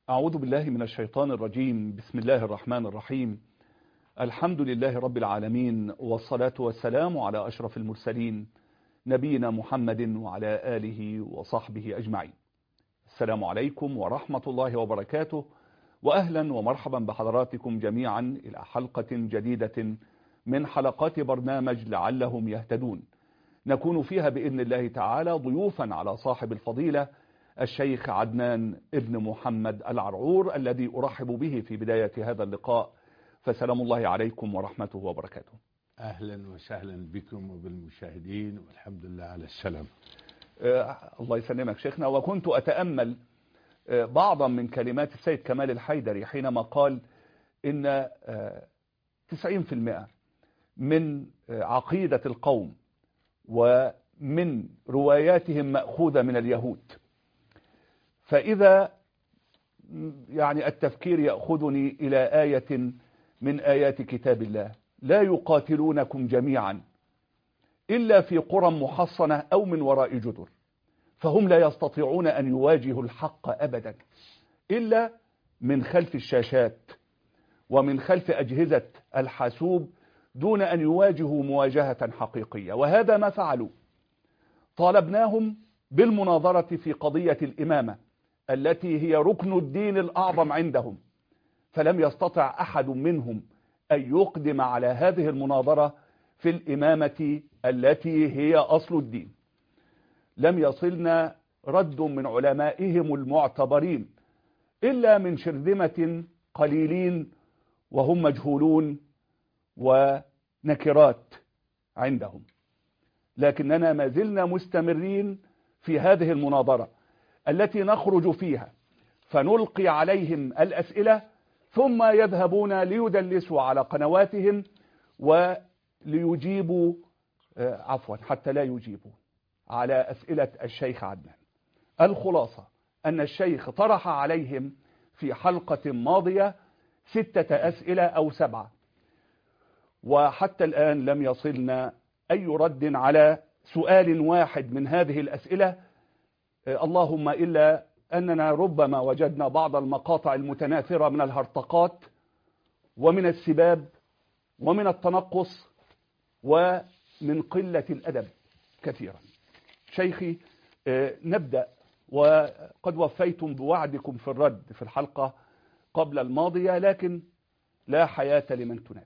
أعوذ بالله من الشيطان الرجيم. بسم الله الرحمن الرحيم. الحمد لله رب العالمين، والصلاة والسلام على أشرف المرسلين نبينا محمد وعلى آله وصحبه أجمعين. السلام عليكم ورحمة الله وبركاته، وأهلا ومرحبا بحضراتكم جميعا إلى حلقة جديدة من حلقات برنامج لعلهم يهتدون، نكون فيها بإذن الله تعالى ضيوفا على صاحب الفضيلة الشيخ عدنان ابن محمد العرعور، الذي أرحب به في بداية هذا اللقاء. فسلام الله عليكم ورحمته وبركاته. أهلا وسهلا بكم وبالمشاهدين، والحمد لله على السلام. الله يسلمك شيخنا. وكنت أتأمل بعضا من كلمات السيد كمال الحيدري حينما قال إن 90% من عقيدة القوم ومن رواياتهم مأخوذة من اليهود. فإذا يعني التفكير يأخذني إلى آية من آيات كتاب الله: لا يقاتلونكم جميعا إلا في قرى محصنة أو من وراء جدر، فهم لا يستطيعون أن يواجهوا الحق أبدا إلا من خلف الشاشات ومن خلف أجهزة الحاسوب، دون أن يواجهوا مواجهة حقيقية. وهذا ما فعلوا. طالبناهم بالمناظرة في قضية الإمامة التي هي ركن الدين الأعظم عندهم، فلم يستطع أحد منهم أن يقدم على هذه المناظرة في الإمامة التي هي أصل الدين. لم يصلنا رد من علمائهم المعتبرين إلا من شرذمة قليلين، وهم مجهولون ونكرات عندهم، لكننا ما زلنا مستمرين في هذه المناظرة التي نخرج فيها فنلقي عليهم الأسئلة، ثم يذهبون ليدلسوا على قنواتهم وليجيبوا حتى لا يجيبوا على أسئلة الشيخ عدنان. الخلاصة أن الشيخ طرح عليهم في حلقة ماضية 6 أسئلة أو 7، وحتى الآن لم يصلنا أي رد على سؤال واحد من هذه الأسئلة، اللهم إلا أننا ربما وجدنا بعض المقاطع المتناثرة من الهرطقات ومن السباب ومن التنقص ومن قلة الأدب كثيرا. شيخي، نبدأ، وقد وفيتم بوعدكم في الرد في الحلقة قبل الماضية، لكن لا حياة لمن تنادي.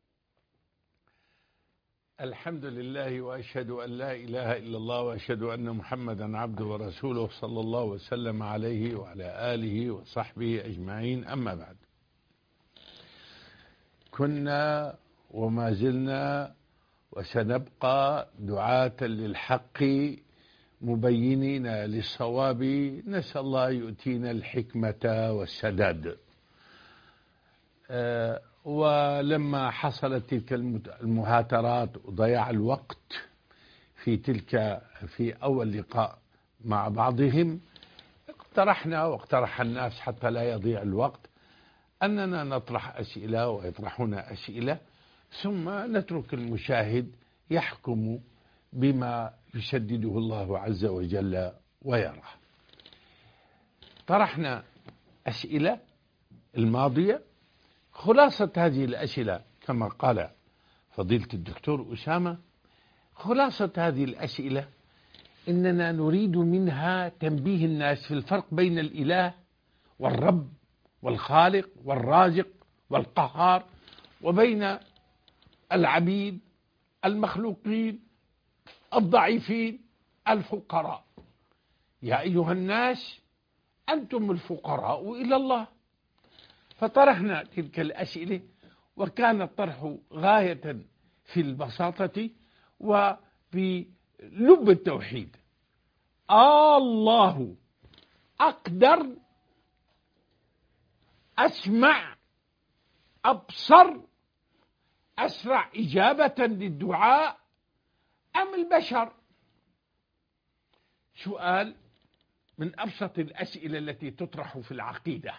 الحمد لله، وأشهد أن لا إله إلا الله، وأشهد أن محمدا عبده ورسوله، صلى الله وسلم عليه وعلى آله وصحبه أجمعين. أما بعد، كنا وما زلنا وسنبقى دعاة للحق مبينين للصواب، نسأل الله يؤتينا الحكمة والسداد. ولما حصلت تلك المهاترات وضياع الوقت في أول لقاء مع بعضهم، اقترحنا واقترح الناس حتى لا يضيع الوقت أننا نطرح أسئلة ويطرحون أسئلة، ثم نترك المشاهد يحكم بما يسدده الله عز وجل ويراه. طرحنا أسئلة الماضية. خلاصة هذه الأسئلة كما قال فضيلة الدكتور أسامة، خلاصة هذه الأسئلة إننا نريد منها تنبيه الناس في الفرق بين الإله والرب والخالق والرازق والقهار، وبين العبيد المخلوقين الضعيفين الفقراء. يا أيها الناس أنتم الفقراء إلى الله. فطرحنا تلك الأسئلة، وكان الطرح غاية في البساطة وفي لب التوحيد. الله أقدر، أسمع، أبصر، أسرع إجابة للدعاء أم البشر؟ سؤال من أبسط الأسئلة التي تطرح في العقيدة.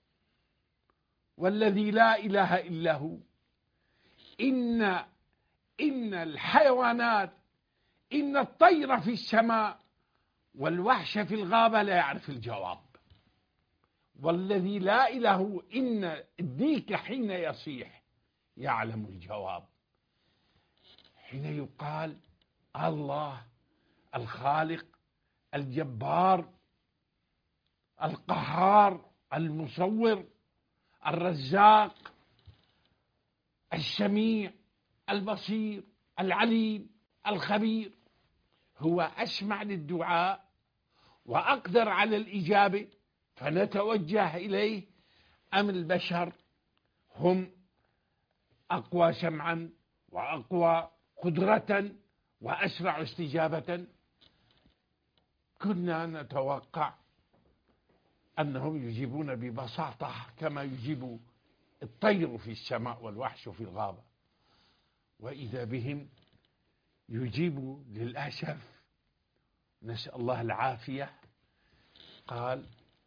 والذي لا إله إلا هو، إن الحيوانات، إن الطير في السماء والوحش في الغابة لا يعرف الجواب. والذي لا إله هو إن الديك حين يصيح يعلم الجواب. حين يقال الله الخالق الجبار القهار المصور الرزاق السميع البصير العليم الخبير، هو أسمع للدعاء وأقدر على الإجابة، فنتوجه إليه. أم البشر هم أقوى سمعا وأقوى قدرة وأسرع استجابة؟ كنا نتوقع أنهم يجيبون ببساطة كما يجيب الطير في السماء والوحش في الغابة، وإذا بهم يجيبوا للأسف، نسأل الله العافية. قال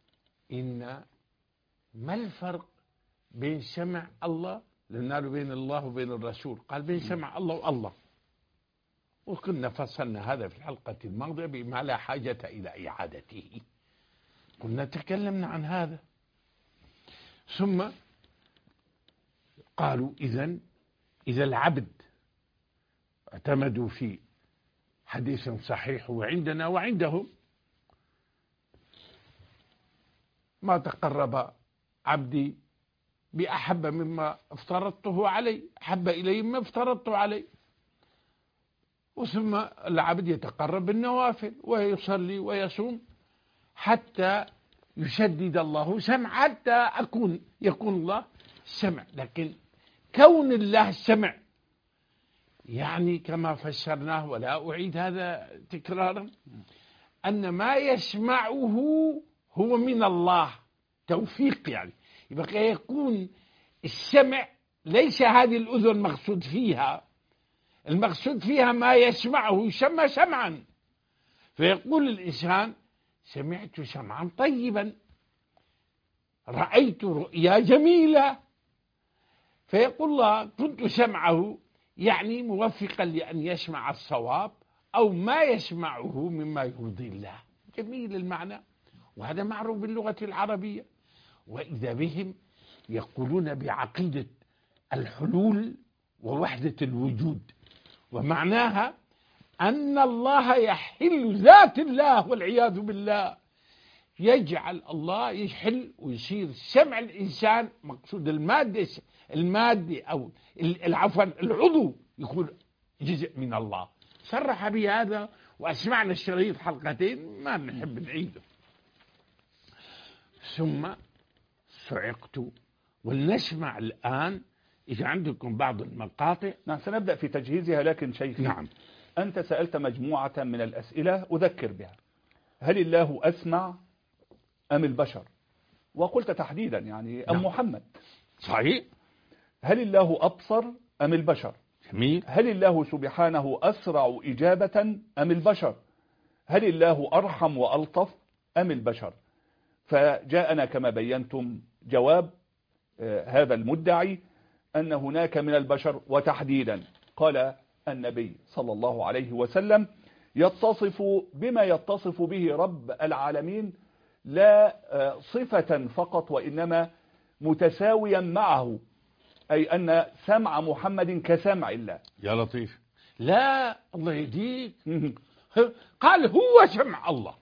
ما الفرق بين سمع الله، لأنه بين الله وبين الرسول، قال بين سمع الله والله، وكنا فصلنا هذا في الحلقة الماضية بما لا حاجة إلى إعادته، كنا تكلمنا عن هذا. ثم قالوا إذا العبد اعتمدوا في حديث صحيح وعندنا وعندهم، ما تقرب عبدي بأحب مما افترضته عليه، أحب إلي مما افترضته عليه. وثم العبد يتقرب بالنوافل ويصلي ويصوم حتى يشدد الله سمع، حتى يكون الله سمع. لكن كون الله سمع يعني كما فسرناه، ولا أعيد هذا تكرارا، أن ما يسمعه هو من الله توفيق، يعني يبقى يكون السمع ليس هذه الأذن المقصود فيها، المقصود فيها ما يسمعه يسمى سمعا. فيقول الإنسان سمعت سمعا طيبا، رأيت رؤيا جميلة، فيقول الله كنت سمعه، يعني موفقا لأن يسمع الصواب أو ما يسمعه مما يرضي الله. جميل المعنى، وهذا معروف باللغة العربية. وإذا بهم يقولون بعقيدة الحلول ووحدة الوجود، ومعناها أن الله يحل ذات الله والعياذ بالله، يجعل الله يحل ويصير سمع الإنسان مقصود المادة أو عفوا العضو يكون جزء من الله. صرح بهذا وأسمعنا الشريط حلقتين ما نحب نعيده. ثم صعقت، ولنسمع الآن إذا عندكم بعض المقاطع. نعم، سنبدأ في تجهيزها، لكن شيخي نعم، أنت سألت مجموعة من الأسئلة أذكر بها. هل الله أسمع أم البشر؟ وقلت تحديدا يعني أم نعم. محمد. صحيح. هل الله أبصر أم البشر؟ جميل. هل الله سبحانه أسرع إجابة أم البشر؟ هل الله أرحم وألطف أم البشر؟ فجاءنا كما بينتم جواب هذا المدعي أن هناك من البشر، وتحديدا قال النبي صلى الله عليه وسلم يتصف بما يتصف به رب العالمين، لا صفة فقط وإنما متساويا معه، أي أن سمع محمد كسمع الله. يا لطيف. لا الله يهديك. قال هو سمع الله،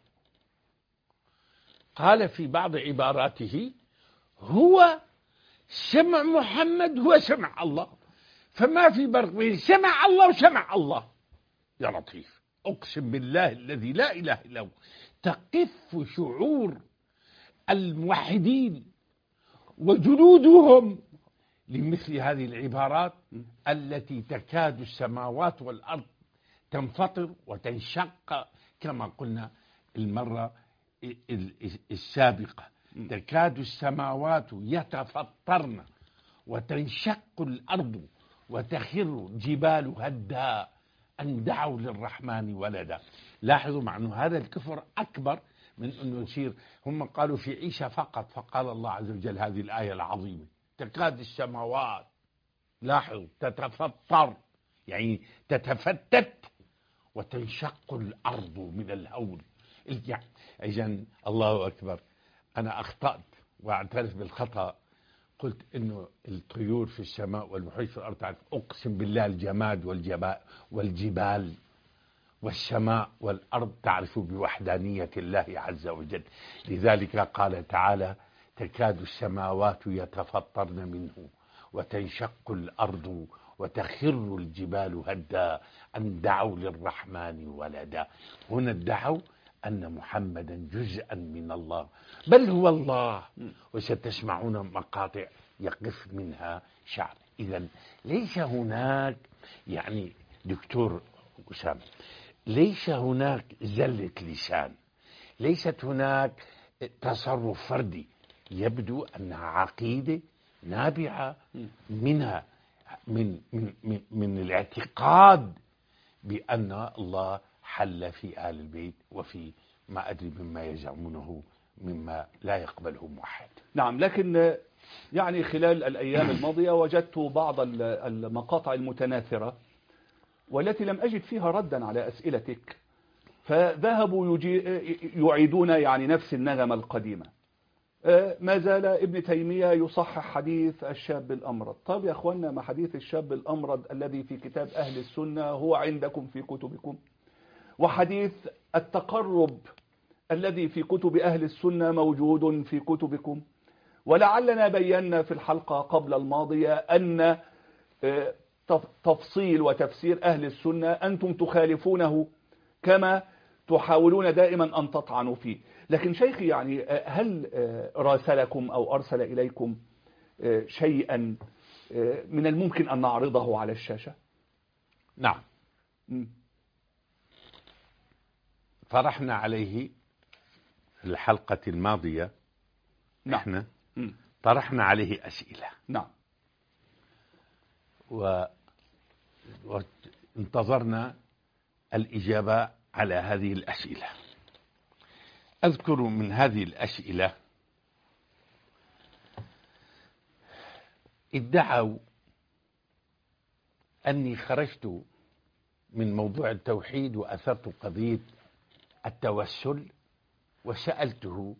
قال في بعض عباراته هو سمع محمد هو سمع الله، فما في فرق بين سمع الله وسمع الله. يا لطيف، أقسم بالله الذي لا إله إلا هو تقف شعور الموحدين وجلودهم لمثل هذه العبارات التي تكاد السماوات والأرض تنفطر وتنشق، كما قلنا المرة السابقة تكاد السماوات يتفطرن وتنشق الأرض وتخر جبال هدا أن دعوا للرحمن ولدا. لاحظوا مع أنه هذا الكفر أكبر من أنه يصير. هم قالوا في عيسى فقط، فقال الله عز وجل هذه الآية العظيمة تكاد السماوات، لاحظوا تتفطر يعني تتفتت، وتنشق الأرض من الهول. إذن الله أكبر. أنا أخطأت وأعترف بالخطأ، قلت إنه الطيور في السماء والوحوش في الأرض تعرف. أقسم بالله الجماد والجبال والسماء والأرض تعرف بوحدانية الله عز وجل. لذلك قال تعالى: تكاد السماوات يتفطرن منه وتنشق الأرض وتخر الجبال هدا أن دعوا للرحمن ولدا. هنا ادعوا أن محمدا جزءا من الله، بل هو الله. وستسمعون مقاطع يقف منها شعر. إذن ليس هناك، يعني دكتور أسامة، ليس هناك زلة لسان، ليست هناك تصرف فردي. يبدو أنها عقيدة نابعة منها من الاعتقاد بأن الله حل في آل البيت وفي ما أدري مما يزعمونه مما لا يقبله موحد. نعم، لكن يعني خلال الأيام الماضية وجدت بعض المقاطع المتناثرة والتي لم أجد فيها ردا على أسئلتك، فذهبوا يعيدون يعني نفس النغمة القديمة. ما زال ابن تيمية يصحح حديث الشاب الأمرد. طب يا أخوانا، ما حديث الشاب الأمرد الذي في كتاب أهل السنة هو عندكم في كتبكم، وحديث التقرب الذي في كتب أهل السنة موجود في كتبكم. ولعلنا بينا في الحلقة قبل الماضية أن تفصيل وتفسير أهل السنة أنتم تخالفونه كما تحاولون دائما أن تطعنوا فيه. لكن شيخي، يعني هل راسلكم أو أرسل إليكم شيئا من الممكن أن نعرضه على الشاشة؟ نعم، طرحنا عليه في الحلقة الماضية. نعم. احنا طرحنا عليه أسئلة. نعم. وانتظرنا الإجابة على هذه الأسئلة. أذكر من هذه الأسئلة: ادعوا أني خرجت من موضوع التوحيد وأثرت قضية التوسل، وسألته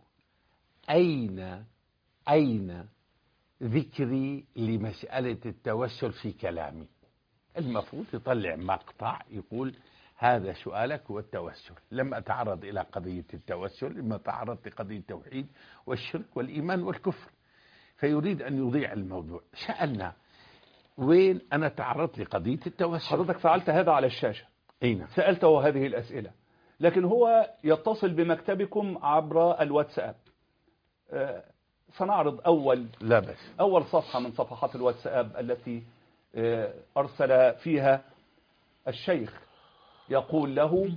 أين ذكري لمسألة التوسل في كلامي. المفروض يطلع مقطع يقول هذا سؤالك هو التوسل. لم أتعرض إلى قضية التوسل، لما تعرضت لقضية التوحيد والشرك والإيمان والكفر، فيريد أن يضيع الموضوع. سألنا وين أنا تعرضت لقضية التوسل. حضرتك فعلت هذا على الشاشة، أين سألته هذه الأسئلة، لكن هو يتصل بمكتبكم عبر الواتساب. سنعرض أول صفحة من صفحات الواتساب التي أرسل فيها الشيخ، يقول له: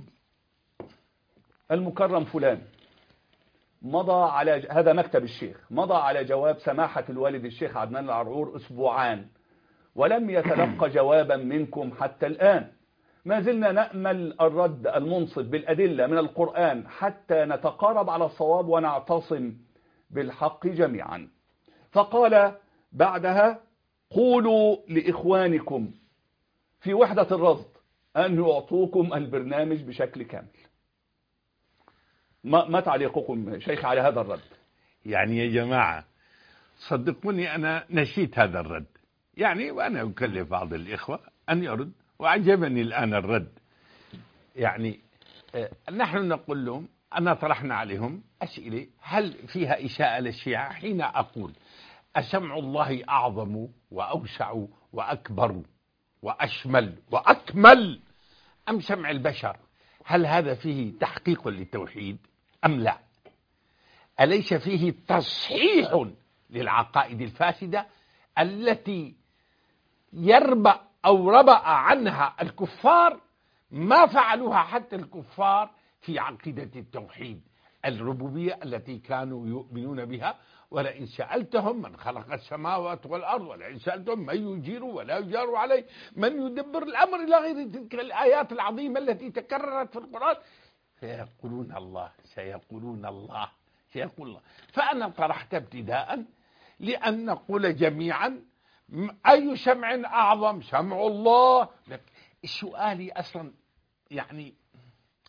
المكرم فلان مضى على هذا مكتب الشيخ، مضى على جواب سماحة الوالد الشيخ عدنان العرعور أسبوعان ولم يتلقى جوابا منكم حتى الآن. ما زلنا نأمل الرد المنصف بالأدلة من القرآن حتى نتقارب على الصواب ونعتصم بالحق جميعا. فقال بعدها: قولوا لإخوانكم في وحدة الرصد أن يعطوكم البرنامج بشكل كامل. ما تعليقكم شيخ على هذا الرد؟ يعني يا جماعة صدقوني أنا نسيت هذا الرد، يعني وأنا أكلف بعض الإخوة أن يرد، وعجبني الآن الرد. يعني نحن نقول لهم أنا طرحنا عليهم أسئلة هل فيها إساءة للشيعة، حين أقول أسمع الله أعظم وأوسع وأكبر وأشمل وأكمل أم سمع البشر؟ هل هذا فيه تحقيق للتوحيد أم لا؟ أليس فيه تصحيح للعقائد الفاسدة التي يربأ أو ربأ عنها الكفار ما فعلوها حتى الكفار في عقيدة التوحيد الربوبية التي كانوا يؤمنون بها؟ ولئن سألتهم من خلق السماوات والأرض ولئن سألتهم من يجير ولا يجار عليه من يدبر الأمر إلى غير تلك الآيات العظيمة التي تكررت في القرآن سيقولون الله سيقولون الله سيقول الله. فأنا طرحت ابتداء لأن نقول جميعا أي سمع أعظم؟ سمع الله. سؤالي أصلا يعني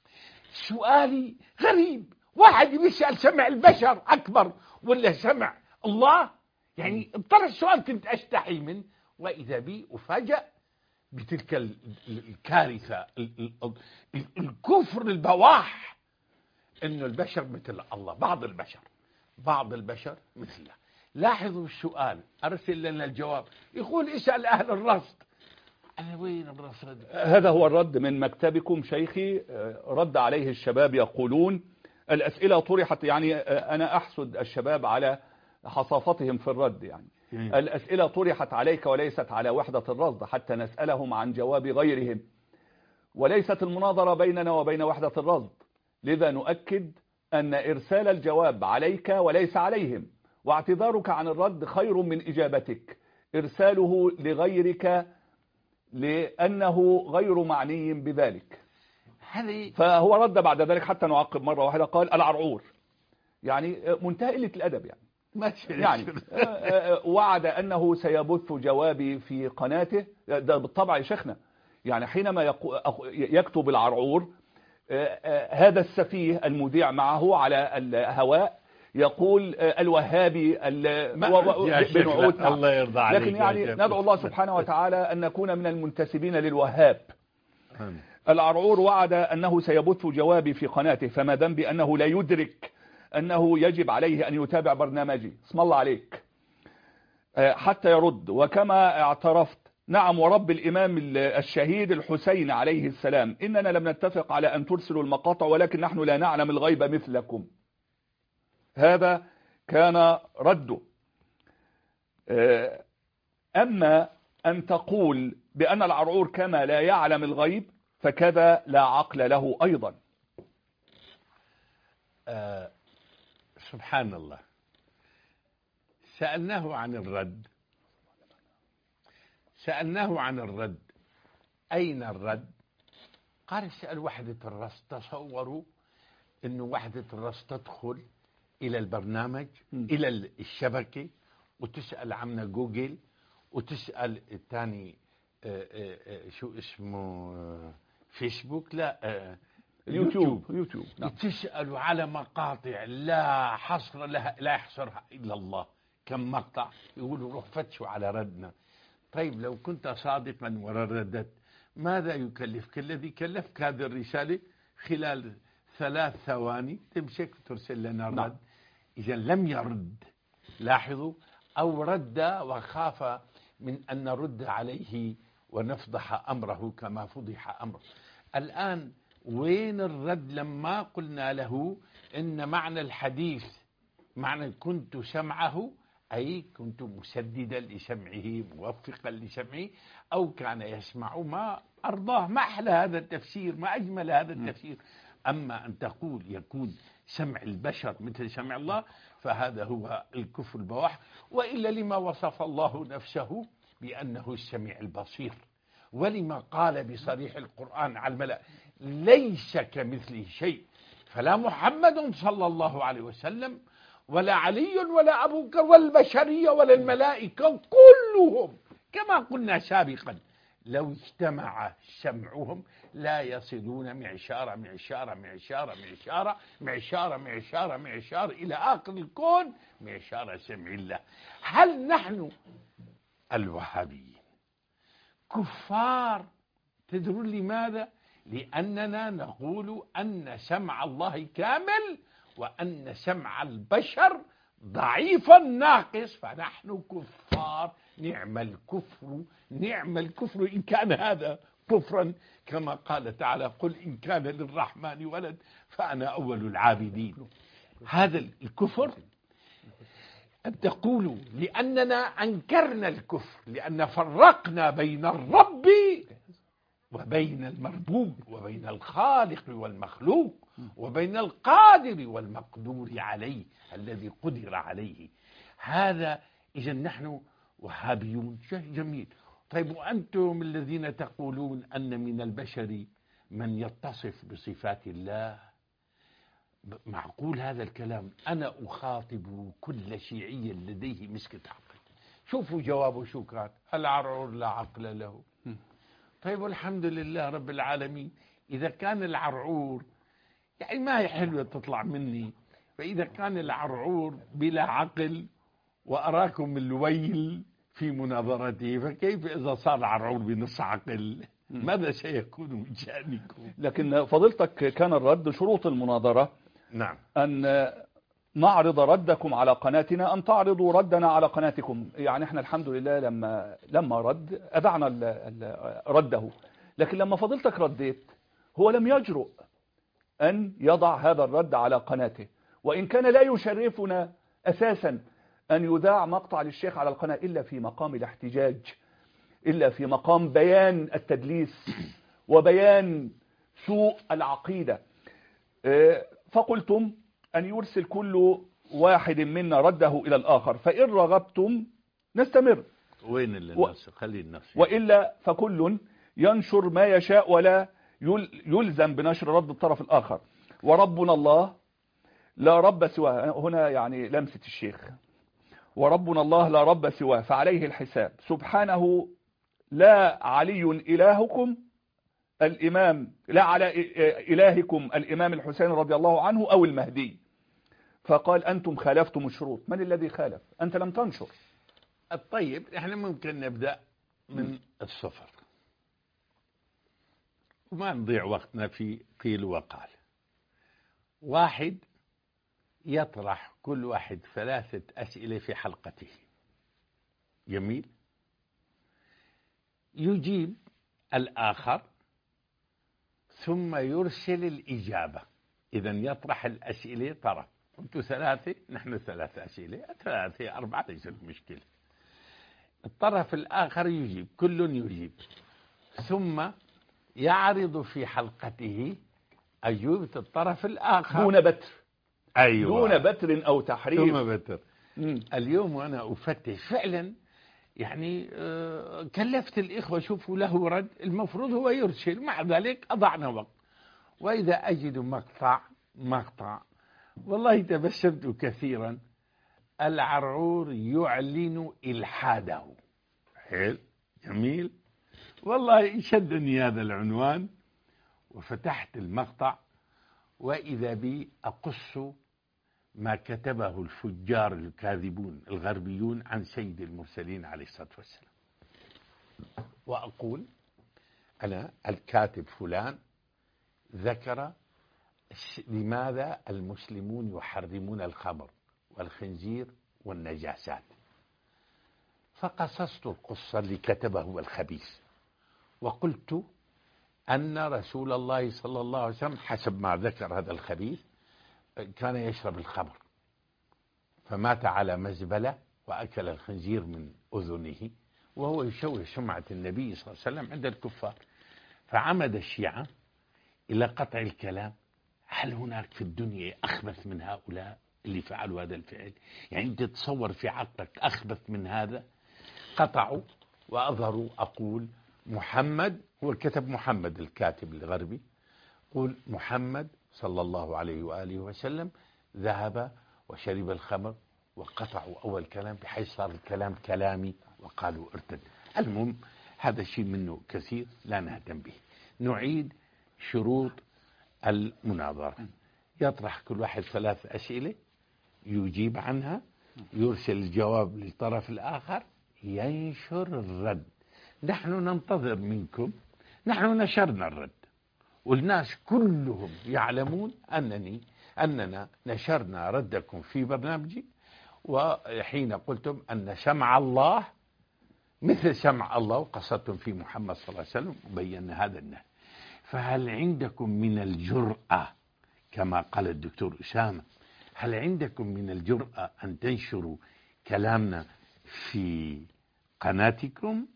سؤالي غريب، واحد يسأل سمع البشر أكبر ولا سمع الله، يعني اضطر السؤال كنت أستحي منه، وإذا بي أفاجأ بتلك الكارثة، الكفر البواح، إنه البشر مثل الله، بعض البشر مثله. لاحظوا السؤال، أرسل لنا الجواب، يقول اسأل أهل الرصد. أنا وين الرصد؟ هذا هو الرد من مكتبكم شيخي. رد عليه الشباب يقولون الأسئلة طرحت، يعني أنا أحسد الشباب على حصافتهم في الرد، يعني الأسئلة طرحت عليك وليست على وحدة الرصد حتى نسألهم عن جواب غيرهم، وليست المناظرة بيننا وبين وحدة الرصد، لذا نؤكد أن إرسال الجواب عليك وليس عليهم، واعتذارك عن الرد خير من إجابتك، إرساله لغيرك لأنه غير معني بذلك. فهو رد بعد ذلك حتى نعقب مرة واحدة، قال العرعور، يعني منتهى قلة الأدب، يعني وعد أنه سيبث جوابي في قناته. ده بالطبع يا شيخنا، يعني حينما يكتب العرعور هذا السفيه المذيع معه على الهواء يقول الوهابي بنعود، الله يرضى عليك، لكن يعني ندعو الله سبحانه وتعالى أن نكون من المنتسبين للوهاب. العرعور وعد أنه سيبث جوابي في قناته، فما ذنبي أنه لا يدرك أنه يجب عليه أن يتابع برنامجي، اسم الله عليك، حتى يرد. وكما اعترفت، نعم ورب الإمام الشهيد الحسين عليه السلام، إننا لم نتفق على أن ترسلوا المقاطع، ولكن نحن لا نعلم الغيب مثلكم. هذا كان رده. أما أن تقول بأن العرعور كما لا يعلم الغيب فكذا لا عقل له أيضا. سبحان الله. سألناه عن الرد، أين الرد؟ قال اسأل وحدة الرصد. تصوروا أنه وحدة الرصد تدخل إلى البرنامج إلى الشبكة وتسأل عنا جوجل وتسأل الثاني شو اسمه فيسبوك، لا يوتيوب. تسألوا على مقاطع لا حصر لها، لا يحصرها إلا الله. كم مقطع يقولوا روح فتشوا على ردنا. طيب لو كنت صادقا ورددت، ماذا يكلفك؟ الذي كلفك هذه الرسالة خلال 3 ثواني تمسك ترسل لنا الرد. إذا لم يرد، لاحظوا، أو رد وخاف من أن نرد عليه ونفضح أمره كما فضح أمره. الآن وين الرد لما قلنا له إن معنى الحديث معنى كنت سمعه، أي كنت مسددا لسمعه موفقا لسمعه، أو كان يسمع ما أرضاه. ما أحلى هذا التفسير، ما أجمل هذا التفسير. أما أن تقول يكون سمع البشر مثل سمع الله، فهذا هو الكفر البواح. وإلا لما وصف الله نفسه بأنه السميع البصير، ولما قال بصريح القرآن على الملأ ليس كمثله شيء. فلا محمد صلى الله عليه وسلم ولا علي ولا أبو بكر والبشرية ولا الملائكة كلهم كما قلنا سابقا لو اجتمع سمعهم لا يصلون معشار معشار معشار معشار معشار معشار معشار إلى آخر الكون معشار سمع الله. هل نحن الوهابيين كفار؟ تدرون لماذا؟ لأننا نقول أن سمع الله كامل وأن سمع البشر ضعيفا ناقص، فنحن كفار. نعم الكفر إن كان هذا كفرا، كما قال تعالى قل إن كان للرحمن ولد فأنا أول العابدين. هذا الكفر أن تقولوا لأننا أنكرنا الكفر، لأن فرقنا بين الرب وبين المربوب، وبين الخالق والمخلوق، وبين القادر والمقدور عليه الذي قدر عليه. هذا إذا نحن وهابيون. جميل. طيب وأنتم الذين تقولون أن من البشر من يتصف بصفات الله، معقول هذا الكلام؟ أنا أخاطب كل شيعي لديه مسكة عقل. شوفوا جوابه شو كان، العرعور لا عقل له. طيب والحمد لله رب العالمين. إذا كان العرعور يعني ما هي حلوة تطلع مني، فإذا كان العرعور بلا عقل وأراكم الويل في مناظرته، فكيف إذا صار عرعور بنص عقل ماذا سيكون من شأنكم؟ لكن فضيلتك كان الرد شروط المناظرة نعم. أن نعرض ردكم على قناتنا، أن تعرضوا ردنا على قناتكم. يعني احنا الحمد لله لما رد أبعنا رده، لكن لما فضيلتك رديت هو لم يجرؤ أن يضع هذا الرد على قناته، وإن كان لا يشرفنا أساسا أن يذاع مقطع للشيخ على القناة إلا في مقام الاحتجاج، إلا في مقام بيان التدليس وبيان سوء العقيدة. فقلتم أن يرسل كل واحد منا رده إلى الآخر، فإن رغبتم نستمر، وين الناس؟ خلي الناس، وإلا فكل ينشر ما يشاء ولا يلزم بنشر رد الطرف الآخر. وربنا الله لا رب سواه، هنا يعني لمسة الشيخ، وربنا الله لا رب سواه فعليه الحساب سبحانه، لا علي إلهكم الإمام، لا على إلهكم الإمام الحسين رضي الله عنه أو المهدي. فقال أنتم خالفتم الشروط. من الذي خالف؟ أنت لم تنشر. طيب احنا ممكن نبدأ من الصفر وما نضيع وقتنا في قيل وقال. واحد يطرح كل واحد 3 أسئلة في حلقته، جميل، يجيب الآخر ثم يرسل الإجابة. إذا يطرح الأسئلة طرف، أنتم 3 نحن 3 أسئلة، 3 4 ليست مشكلة. الطرف الآخر يجيب، كل يجيب، ثم يعرض في حلقته أجوبة الطرف الآخر دون بتر. أيوة، دون بتر أو تحريف. دون بتر. اليوم وأنا أفتش فعلا يعني كلفت الإخوة شوفوا له رد، المفروض هو يرسل، مع ذلك أضعنا وقت. وإذا أجد مقطع والله تبسمت كثيرا، العرعور يعلن إلحاده. حلو، جميل، والله شدني هذا العنوان وفتحت المقطع، وإذا بي أقص ما كتبه الفجار الكاذبون الغربيون عن سيد المرسلين عليه الصلاة والسلام، وأقول أنا الكاتب فلان ذكر لماذا المسلمون يحرمون الخمر والخنزير والنجاسات، فقصصت القصة اللي كتبه الخبيث، وقلت أن رسول الله صلى الله عليه وسلم حسب ما ذكر هذا الخبيث كان يشرب الخمر، فمات على مزبلة وأكل الخنزير من أذنه، وهو يشوه سمعة النبي صلى الله عليه وسلم عند الكفار. فعمد الشيعة إلى قطع الكلام. هل هناك في الدنيا أخبث من هؤلاء اللي فعلوا هذا الفعل؟ يعني أنت تتصور في عقلك أخبث من هذا؟ قطعوا وأظهروا. أقول محمد، هو كتب محمد الكاتب الغربي، قول محمد صلى الله عليه وآله وسلم ذهب وشرب الخمر، وقطعوا أول كلام بحيث صار الكلام كلامي وقالوا ارتد. المهم هذا شيء منه كثير لا نهتم به. نعيد شروط المناظرة. يطرح كل واحد 3 أسئلة، يجيب عنها، يرسل الجواب للطرف الآخر، ينشر الرد. نحن ننتظر منكم، نحن نشرنا الرد، والناس كلهم يعلمون أننا نشرنا ردكم في برنامجي، وحين قلتم أن سمع الله مثل سمع الله، وقصدتم في محمد صلى الله عليه وسلم، وبينا هذا النهي. فهل عندكم من الجرأة كما قال الدكتور أسامة، هل عندكم من الجرأة أن تنشروا كلامنا في قناتكم؟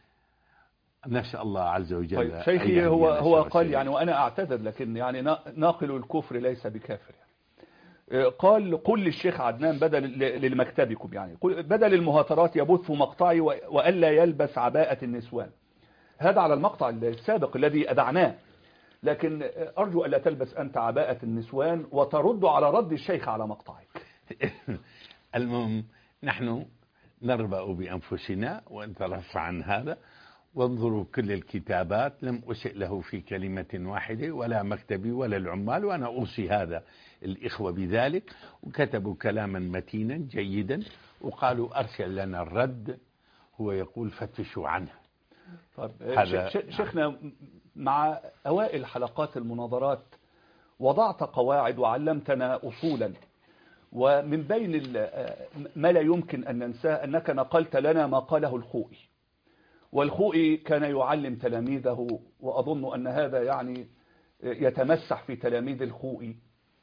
نسأل الله عز وجل. طيب شيخي، هو قال يعني، وأنا أعتذر، لكن يعني ناقل الكفر ليس بكافر يعني. قال قل للشيخ عدنان بدل لمكتبكم، يعني بدل المهاترات يبث مقطعي وألا يلبس عباءة النسوان. هذا على المقطع السابق الذي أدعناه، لكن أرجو ألا تلبس أنت عباءة النسوان وترد على رد الشيخ على مقطعك. المهم نحن نربأ بأنفسنا ونترفع عن هذا، وانظروا كل الكتابات لم أسئ له في كلمة واحدة، ولا مكتبي ولا العمال، وأنا أوصي هذا الإخوة بذلك. وكتبوا كلاما متينا جيدا، وقالوا أرسل لنا الرد، هو يقول فتشوا عنه. طيب هذا شيخنا، مع أوائل حلقات المناظرات وضعت قواعد وعلمتنا أصولا، ومن بين ما لا يمكن أن ننساه أنك نقلت لنا ما قاله الخوئي. والخوئي كان يعلم تلاميذه، وأظن أن هذا يعني يتمسح في تلاميذ الخوئي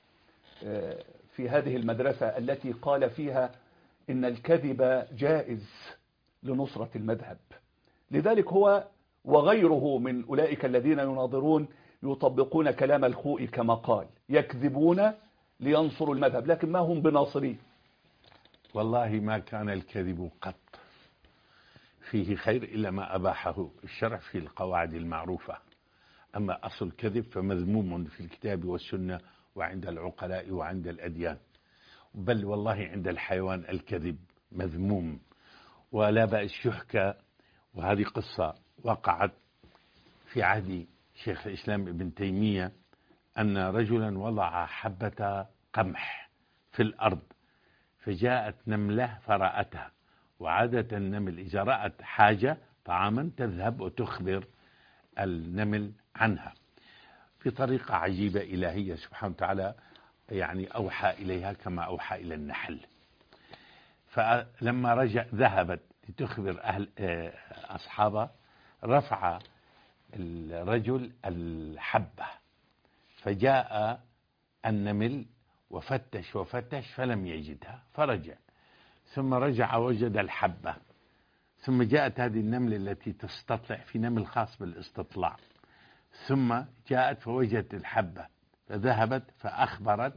في هذه المدرسة التي قال فيها إن الكذب جائز لنصرة المذهب. لذلك هو وغيره من أولئك الذين يناظرون يطبقون كلام الخوئي كما قال، يكذبون لينصروا المذهب، لكن ما هم بناصرين. والله ما كان الكذب قط فيه خير إلا ما أباحه الشرع في القواعد المعروفة. أما أصل الكذب فمذموم في الكتاب والسنة وعند العقلاء وعند الأديان، بل والله عند الحيوان الكذب مذموم. ولا بأس يحكى، وهذه قصة وقعت في عهد شيخ الإسلام ابن تيمية، أن رجلا وضع حبة قمح في الأرض، فجاءت نملة فرأتها. وعادة النمل إذا رأت حاجة طعاما تذهب وتخبر النمل عنها بطريقة عجيبة إلهية سبحانه وتعالى، يعني أوحى إليها كما أوحى إلى النحل. فلما ذهبت لتخبر أصحابها، رفع الرجل الحبة، فجاء النمل وفتش فلم يجدها، فرجع، ثم رجع وجد الحبة، ثم جاءت هذه النملة التي تستطلع، في نمل خاص بالاستطلاع، ثم جاءت فوجدت الحبة، فذهبت فأخبرت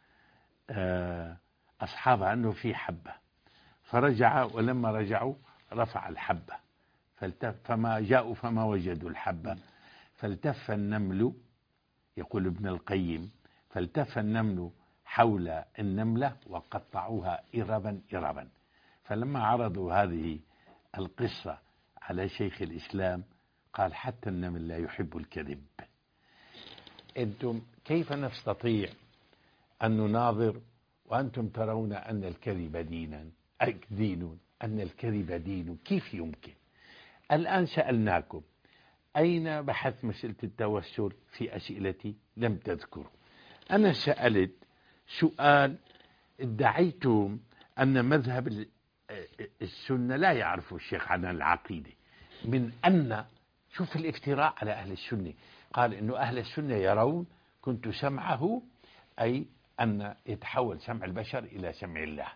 أصحابها أنه في حبة، فرجع، ولما رجعوا رفع الحبة، فما جاءوا فما وجدوا الحبة، فالتف النمل، يقول ابن القيم، فالتف النمل حول النملة وقطعوها إربا. فلما عرضوا هذه القصة على شيخ الإسلام قال حتى النمل لا يحب الكذب. أنتم كيف نستطيع أن نناظر وأنتم ترون أن الكذب دين، أن الكذب دين؟ كيف يمكن؟ الآن سألناكم أين بحث مسألة التوسل في أسئلتي؟ لم تذكروا. أنا سألت سؤال، ادعيتم أن مذهب السنة لا يعرف الشيخ عن العقيدة، من أن، شوف الافتراء على أهل السنة، قال إنه أهل السنة يرون كنت سمعه، أي أن يتحول سمع البشر إلى سمع الله.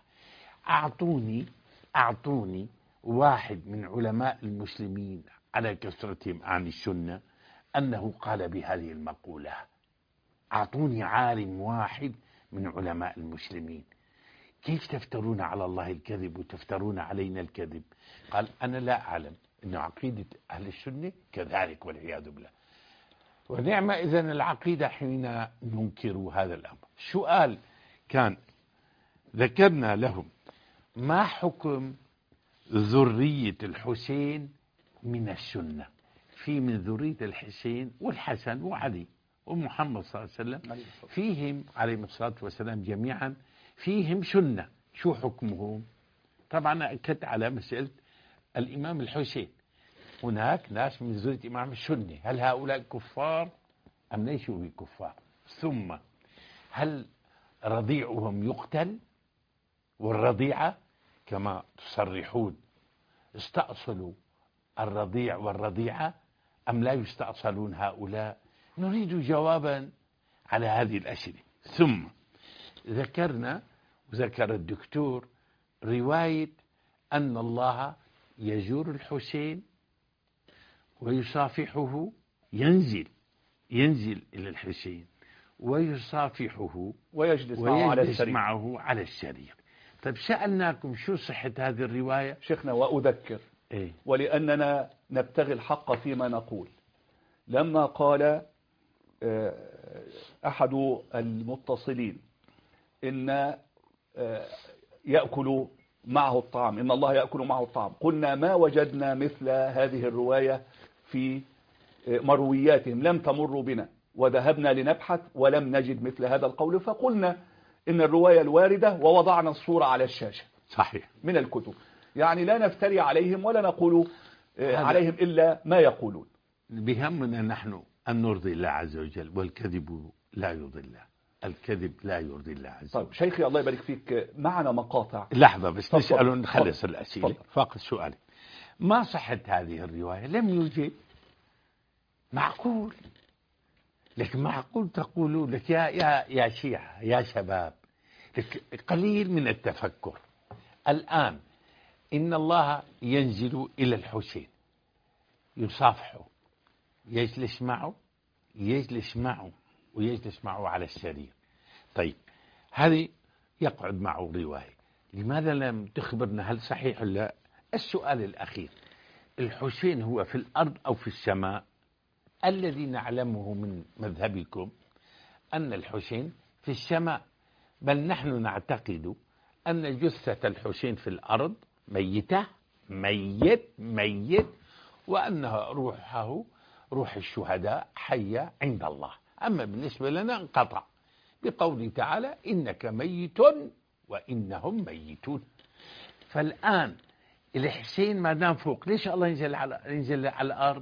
أعطوني واحد من علماء المسلمين على كثرتهم عن السنة أنه قال بهذه المقولة. أعطوني عالم واحد من علماء المسلمين. كيف تفترون على الله الكذب وتفترون علينا الكذب؟ قال أنا لا أعلم أن عقيدة أهل السنة كذلك والعياذ بالله. ونعم إذن العقيدة حين ننكر هذا الأمر. سؤال كان ذكرنا لهم ما حكم ذرية الحسين من السنة؟ في من ذرية الحسين والحسن وعلي ومحمد صلى الله عليه وسلم فيهم عليهم الصلاة والسلام جميعا فيهم سنة، شو حكمهم؟ طبعا أكدت على مسألة الإمام الحسين، هناك ناس من ذرية الإمام السنة، هل هؤلاء كفار أم ليسوا بكفار؟ ثم هل رضيعهم يقتل؟ والرضيعة كما تصرحون استأصلوا الرضيع والرضيعة أم لا يستأصلون هؤلاء؟ نريد جوابا على هذه الأسئلة. ثم ذكرنا وذكر الدكتور رواية أن الله يزور الحسين ويصافحه، ينزل إلى الحسين ويصافحه ويجلس معه على السرير. طيب سألناكم شو صحة هذه الرواية؟ شيخنا وأذكر ولأننا نبتغي الحق فيما نقول، لما قال أحد المتصلين إن يأكل معه الطعام، إن الله يأكل معه الطعام. قلنا ما وجدنا مثل هذه الرواية في مروياتهم، لم تمر بنا، وذهبنا لنبحث ولم نجد مثل هذا القول، فقلنا إن الرواية الواردة ووضعنا الصورة على الشاشة صحيح من الكتب. يعني لا نفتري عليهم ولا نقول عليهم إلا ما يقولون. بهمنا نحن أن نرضي الله عز وجل، والكذب لا يرضي الله، الكذب لا يرضي الله عز وجل. طيب شيخي الله يبارك فيك، معنا مقاطع. لحظة بس فضل. نسأله نخلص فضل. الأسئلة فضل. فقط سؤالي، ما صحة هذه الرواية؟ لم يوجد. معقول، لكن معقول تقولوا لك يا شيعة يا شباب، لك قليل من التفكر. الآن إن الله ينزل إلى الحسين يصافحه، يجلس معه ويجلس معه على السرير. طيب هذه يقعد معه رواية، لماذا لم تخبرنا هل صحيح ولا لا؟ السؤال الأخير، الحسين هو في الأرض أو في السماء؟ الذي نعلمه من مذهبكم أن الحسين في السماء، بل نحن نعتقد أن جثة الحسين في الأرض ميتة، ميت، وأنها روحه روح الشهداء حية عند الله. أما بالنسبة لنا انقطع بقوله تعالى إنك ميت وإنهم ميتون. فالآن الحسين ما دام فوق، ليش الله ينزل على الأرض؟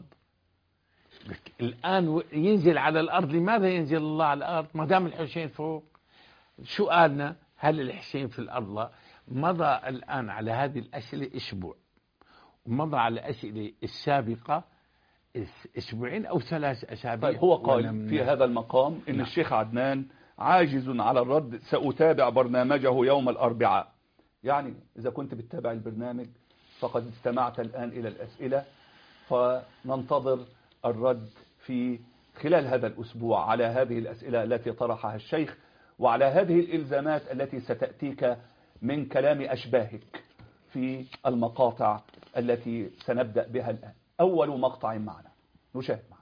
الآن ينزل على الأرض، لماذا ينزل الله على الأرض ما دام الحسين فوق؟ سؤالنا هل الحسين في الأرض؟ مضى الآن على هذه الأسئلة أسبوع، ومضى على الأسئلة السابقة أسبوعين أو 3 أسابيع. طيب هو قال في هذا المقام إن الشيخ عدنان عاجز على الرد، سأتابع برنامجه يوم الأربعاء. يعني إذا كنت بتتابع البرنامج فقد استمعت الآن إلى الأسئلة، فننتظر الرد في خلال هذا الأسبوع على هذه الأسئلة التي طرحها الشيخ، وعلى هذه الإلزامات التي ستأتيك من كلام أشباهك في المقاطع التي سنبدأ بها الآن. أول مقطع معنا نشاهد معنا.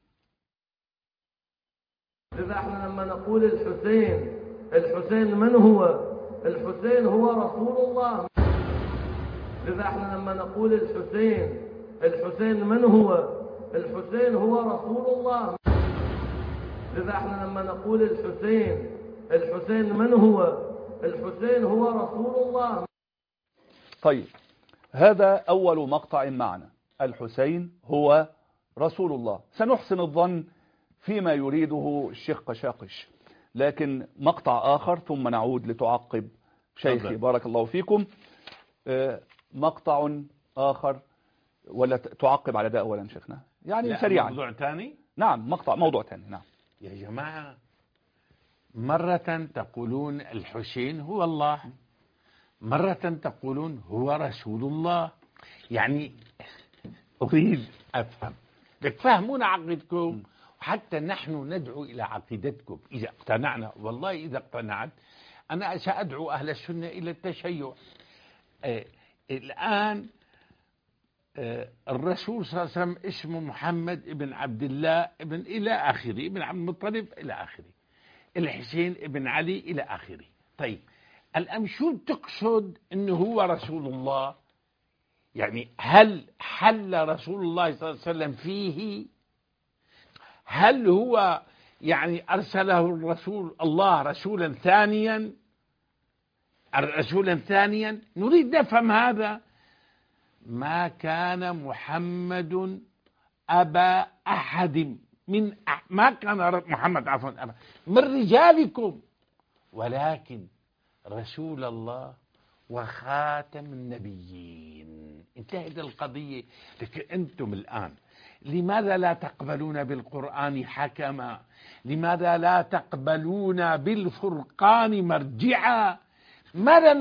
إذا احنا لما نقول الحسين من هو؟ الحسين هو رسول الله. إذا احنا لما نقول الحسين من هو؟ الحسين هو رسول الله. إذا احنا لما نقول الحسين من هو؟ الحسين هو رسول الله. طيب هذا أول مقطع معنا، الحسين هو رسول الله. سنحسن الظن فيما يريده الشيخ قشاقش، لكن مقطع آخر ثم نعود لتعقب شيخي بارك الله فيكم. مقطع آخر، ولا تعقب على ده أولا شيخنا يعني سريعا؟ موضوع ثاني. نعم موضوع ثاني. نعم يا جماعة، مرة تقولون الحسين هو الله، مرة تقولون هو رسول الله. يعني أريد أفهم، فهمونا عقيدتكم، وحتى نحن ندعو إلى عقيدتكم إذا اقتنعنا. والله إذا اقتنعت أنا سأدعو أهل السنة إلى التشيع. الآن الرسول صلى الله عليه وسلم اسمه محمد ابن عبد الله ابن إلى آخره، ابن عبد المطلب إلى آخره، الحسين ابن علي إلى آخره. طيب الآن شو تقصد أنه هو رسول الله؟ يعني هل حل رسول الله صلى الله عليه وسلم فيه؟ هل هو يعني أرسله الرسول الله رسولا ثانيا؟ نريد نفهم هذا. ما كان محمد أبا أحد ما كان محمد أبا من رجالكم، ولكن رسول الله وخاتم النبيين. انتهت القضية. لكن أنتم الآن لماذا لا تقبلون بالقرآن حكما؟ لماذا لا تقبلون بالفرقان مرجعا؟ ماذا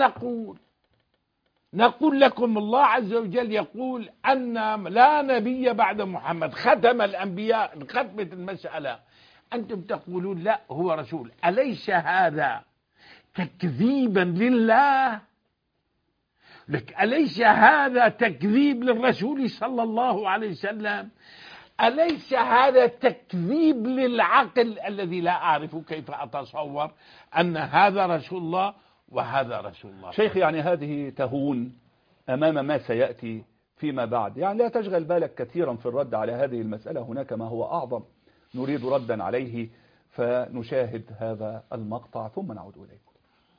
نقول لكم الله عز وجل يقول أن لا نبي بعد محمد، ختم الأنبياء، ختمت المسألة. أنتم تقولون لا هو رسول. أليس هذا تكذيبا لله؟ لك أليس هذا تكذيب للرسول صلى الله عليه وسلم؟ أليس هذا تكذيب للعقل الذي لا أعرف كيف أتصور أن هذا رسول الله وهذا رسول الله. شيخ يعني هذه تهون أمام ما سيأتي فيما بعد، يعني لا تشغل بالك كثيرا في الرد على هذه المسألة، هناك ما هو أعظم نريد ردا عليه، فنشاهد هذا المقطع ثم نعود إليكم.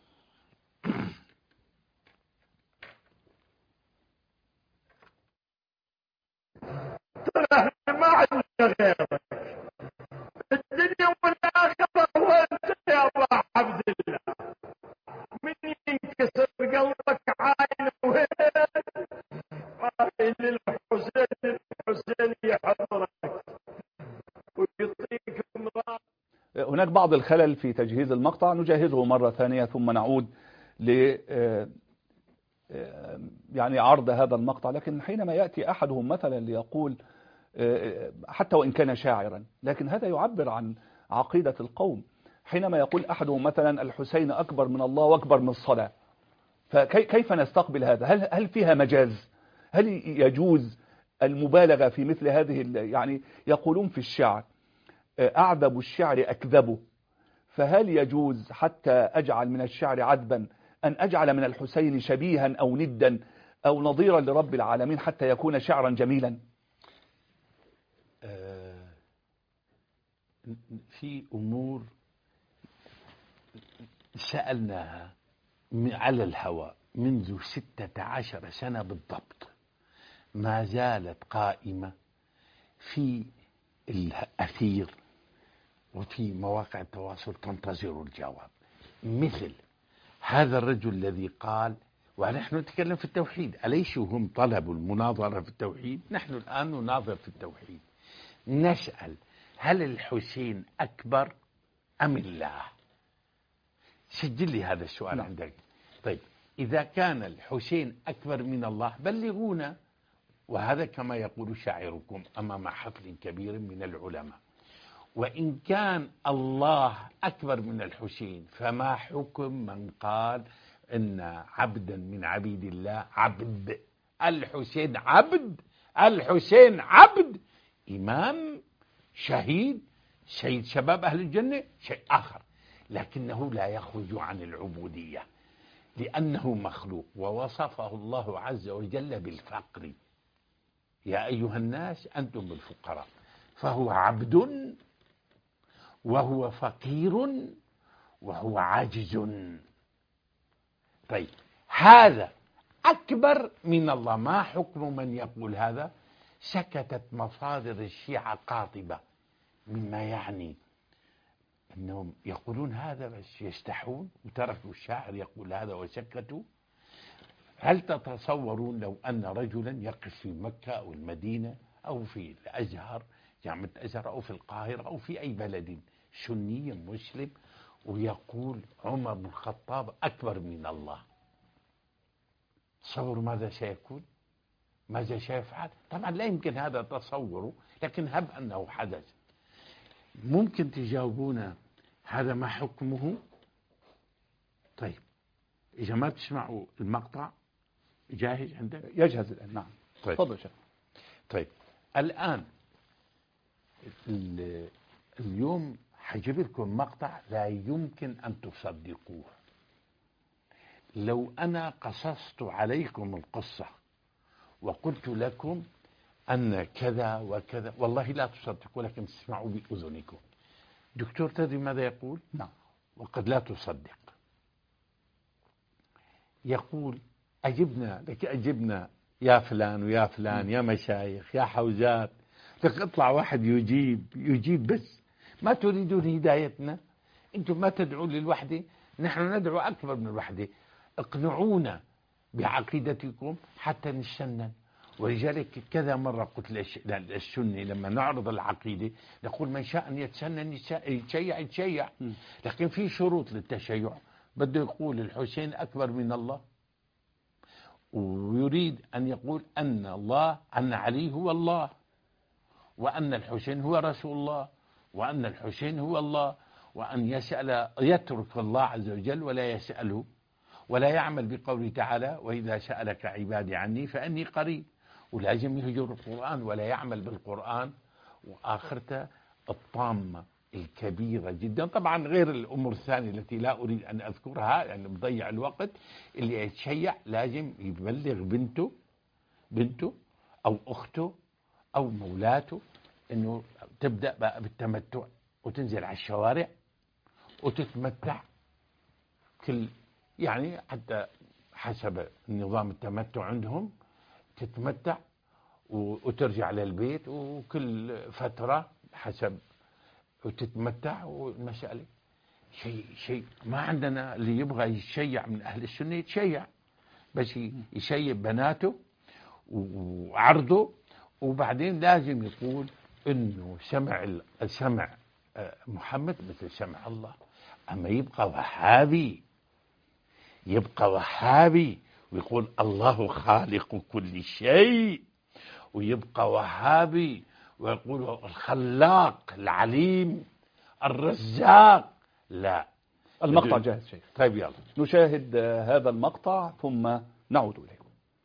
ما عندنا غيرك الدنيا والآخرة، وأنت يا أبا عبد الله من ينكسر قلبك عاين وين رايح للحسين يحضرك ويعطيك امرأة. هناك بعض الخلل في تجهيز المقطع، نجهزه مرة ثانية ثم نعود ل يعني عرض هذا المقطع. لكن حينما يأتي أحدهم مثلا ليقول حتى وإن كان شاعرا، لكن هذا يعبر عن عقيدة القوم. حينما يقول أحدهم مثلا الحسين أكبر من الله وأكبر من الصلاة، فكيف نستقبل هذا؟ هل فيها مجاز؟ هل يجوز المبالغة في مثل هذه؟ يعني يقولون في الشعر أعذب الشعر أكذبه، فهل يجوز حتى أجعل من الشعر عذبا أن أجعل من الحسين شبيها أو ندا أو نظيرا لرب العالمين حتى يكون شعرا جميلا؟ في أمور سألناها على الهواء منذ 16 سنة بالضبط، ما زالت قائمة في الأثير وفي مواقع التواصل تنتظر الجواب. مثل هذا الرجل الذي قال، ونحن نتكلم في التوحيد، أليس هم طلبوا المناظرة في التوحيد؟ نحن الآن نناظر في التوحيد، نسأل هل الحسين أكبر أم الله؟ سجل لي هذا السؤال عندك. طيب إذا كان الحسين أكبر من الله بلغونا، وهذا كما يقول شاعركم أمام حفل كبير من العلماء. وإن كان الله أكبر من الحسين فما حكم من قال إن عبدا من عبيد الله عبد؟ الحسين عبد، الحسين عبد، إمام، شهيد، سيد شباب أهل الجنة، شيء آخر، لكنه لا يخرج عن العبودية لأنه مخلوق، ووصفه الله عز وجل بالفقر، يا أيها الناس أنتم الفقراء، فهو عبد وهو فقير وهو عاجز. طيب هذا أكبر من الله، ما حكم من يقول هذا؟ سكتت مصادر الشيعة قاطبة، مما يعني أنهم يقولون هذا بس يستحون وتركوا الشاعر يقول هذا وسكتوا. هل تتصورون لو أن رجلا يقف في مكة أو المدينة أو في الأزهر، جامعة الأزهر، أو في القاهرة أو في أي بلد سني مسلم ويقول عمر بن الخطاب أكبر من الله؟ تصوروا ماذا سيكون؟ ماذا سيفعل؟ طبعا لا يمكن هذا تصوره، لكن هب أنه حدث. ممكن تجاوبونا هذا ما حكمه؟ طيب إذا ما تسمعوا المقطع جاهز عندك؟ يجهز الآن. نعم طيب. تفضل شيخ. طيب الآن اليوم حجيب لكم مقطع لا يمكن أن تصدقوه. لو أنا قصصت عليكم القصة وقلت لكم أن كذا وكذا والله لا تصدقوا، لكن تسمعوا بأذنكم. دكتور تدري ماذا يقول؟ نعم. وقد لا تصدق. يقول أجبنا لك، أجبنا يا فلان ويا فلان، يا مشايخ، يا حوزات. لك اطلع واحد يجيب بس. ما تريدون هدايتنا؟ أنتم ما تدعون للوحدة، نحن ندعو أكبر من الوحدة. اقنعونا بعقيدتكم حتى نتسنن. ولذلك كذا مرة قلت للسني لما نعرض العقيدة نقول من شاء أن يتسنن يتشيع، لكن في شروط للتشيع. بده يقول الحسين أكبر من الله، ويريد أن يقول أن علي هو الله، وأن الحسين هو رسول الله، وأن الحسين هو الله، وأن يترك الله عز وجل ولا يسأله، ولا يعمل بقوله تعالى وإذا سألك عبادي عني فأني قريب، ولازم يهجر القرآن ولا يعمل بالقرآن. وآخرته الطامة الكبيرة جدا، طبعا غير الأمور الثانية التي لا أريد أن أذكرها لأن بضيع الوقت. اللي يتشيع لازم يبلغ بنته أو أخته أو مولاته أنه تبدأ بقى بالتمتع وتنزل على الشوارع وتتمتع يعني حتى حسب النظام التمتع عندهم تتمتع وترجع للبيت وكل فترة حسب وتتمتع. والمسألة شيء ما عندنا اللي يبغى يشيع من أهل السنة يتشيع، بس يشيب بناته وعرضه، وبعدين لازم يقول إنه سمع محمد مثل سمع الله. أما يبقى وهابي ويقول الله خالق كل شيء، ويبقى وهابي ويقول الخلاق العليم الرزاق، لا. المقطع جاهز شيخ. طيب يلا نشاهد هذا المقطع ثم نعود إليه.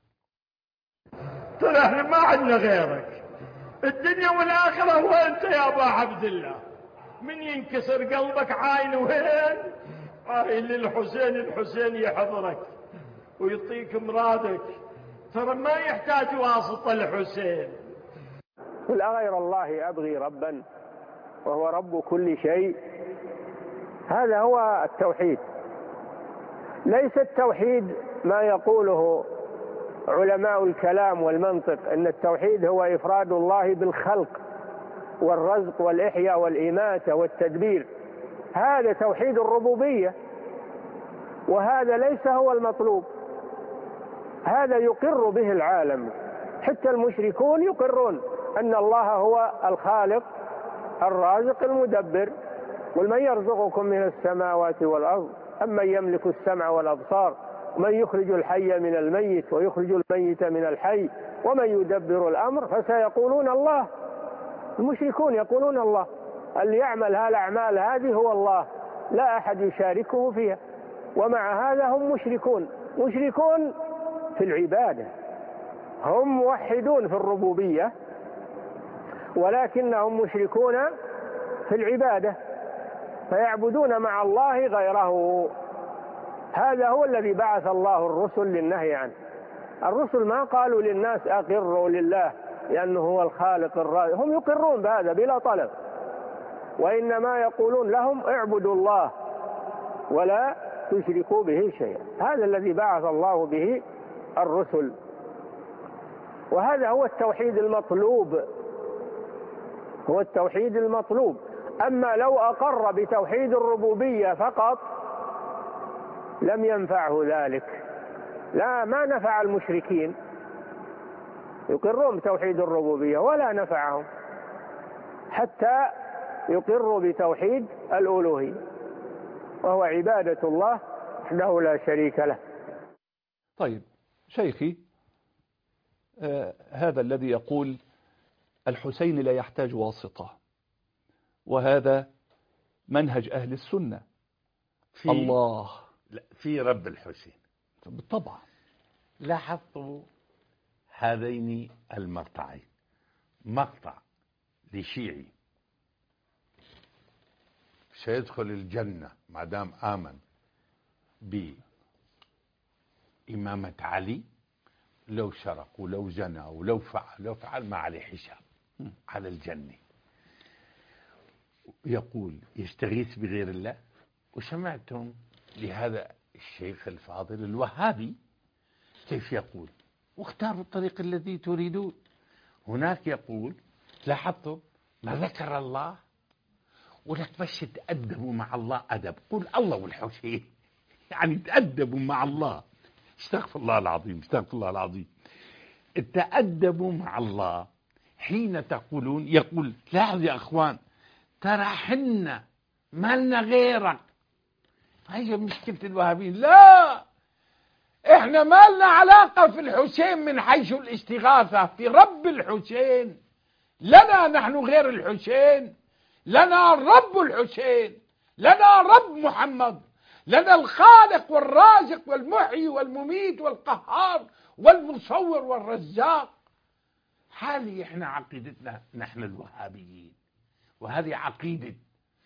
ترى احنا ما عندنا غيرك، الدنيا والآخرة وانت يا أبا عبد الله. من ينكسر قلبك عاين وين؟ عاين للحسين، الحسين يحضرك ويعطيك مرادك. ترى ما يحتاج واسطة الحسين. قل أغير الله أبغي ربا وهو رب كل شيء. هذا هو التوحيد. ليس التوحيد ما يقوله علماء الكلام والمنطق أن التوحيد هو إفراد الله بالخلق والرزق والإحياء والإماتة والتدبير. هذا توحيد الربوبية، وهذا ليس هو المطلوب. هذا يقر به العالم، حتى المشركون يقرون أن الله هو الخالق الرازق المدبر. قل من يرزقكم من السماوات والأرض أمن يملك السمع والأبصار ومن يخرج الحي من الميت ويخرج الميت من الحي ومن يدبر الأمر. فسيقولون الله. المشركون يقولون الله، اللي يعمل هالأعمال هذه هو الله، لا أحد يشاركه فيها. ومع هذا هم مشركون في العبادة. هم موحدون في الربوبية ولكنهم مشركون في العبادة، فيعبدون مع الله غيره. هذا هو الذي بعث الله الرسل للنهي عنه. الرسل ما قالوا للناس أقروا لله لأنه هو الخالق الرازق، هم يقرون بهذا بلا طلب، وإنما يقولون لهم اعبدوا الله ولا تشركوا به شيئا. هذا الذي بعث الله به الرسل، وهذا هو التوحيد المطلوب، هو التوحيد المطلوب. أما لو أقر بتوحيد الربوبية فقط لم ينفعه ذلك. لا، ما نفع المشركين، يقرون بتوحيد الربوبية ولا نفعهم حتى يقروا بتوحيد الألوهية، وهو عبادة الله وحده لا شريك له. طيب شيخي، هذا الذي يقول الحسين لا يحتاج واسطة، وهذا منهج أهل السنة. الله في رب الحسين بالطبع. لاحظتوا هذين المقطعين، مقطع لشيعي سيدخل الجنة ما دام آمن بإمامة علي، لو سرق ولو زنى ولو فعل ما عليه حساب على الجنة. يقول يستغيث بغير الله. وسمعتم لهذا الشيخ الفاضل الوهابي كيف يقول، واختاروا الطريق الذي تريدون. هناك يقول لاحظتم ما ذكر الله، ولك بس تأدبوا مع الله أدب. قل الله والحسين، يعني تأدبوا مع الله. استغفر الله العظيم، استغفر الله العظيم. تأدبوا مع الله حين تقولون. يقول لاحظ يا أخوان، ترى حنا ما لنا غيرك. هي مشكلة الوهابيين. لا، احنا ما لنا علاقة في الحسين من حيث الاستغاثة في رب الحسين. لنا نحن غير الحسين، لنا رب الحسين، لنا رب محمد، لنا الخالق والرازق والمحيي والمميت والقهار والمصور والرزاق. هذه احنا عقيدتنا نحن الوهابيين، وهذه عقيدة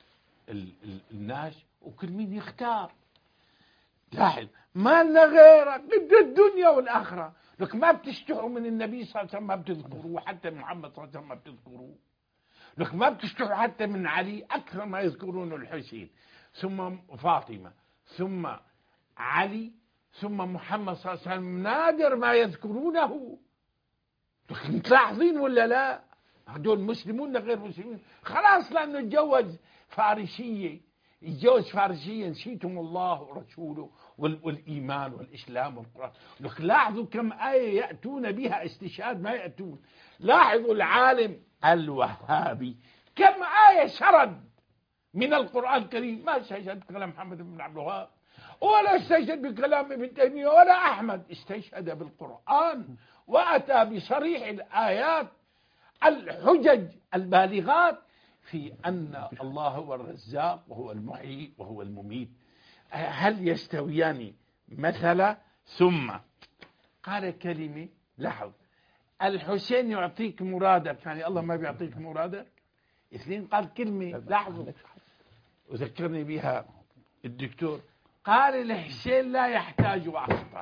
الناس وكل مين يختار. لاحظ ما لنا غيرك ضد الدنيا والآخرة. لك ما بتشتحوا من النبي صلى الله عليه وسلم ما بتذكروه، حتى محمد صلى الله عليه وسلم ما بتذكروه. لك ما بتشتحوا حتى من علي أكثر ما يذكرون الحسين، ثم فاطمة، ثم علي، ثم محمد صلى الله عليه وسلم نادر ما يذكرونه. لكن تلاحظين ولا لا؟ هدول مسلمون غير مسلمين. خلاص لأنه تجوز فارسية، يتجوز فارسية، نسيتم الله ورسوله والإيمان والإسلام والقرآن. لك لاحظوا كم آية يأتون بها استشهاد ما يأتون. لاحظوا العالم الوهابي كم آية سرد من القرآن الكريم، ما استشهد بكلام محمد بن عبد الوهاب ولا استشهد بكلام ابن تيمية ولا أحمد، استشهد بالقرآن وأتى بصريح الآيات الحجج البالغات في أن الله هو الرزاق وهو المحيي وهو المميت. هل يستويان مثلا؟ ثم قال كلمة، لاحظ، الحسين يعطيك مرادك، يعني الله ما بيعطيك مرادك. اثنين، قال كلمة، لاحظوا وذكرني بها الدكتور، قال الحسين لا يحتاج واسطة.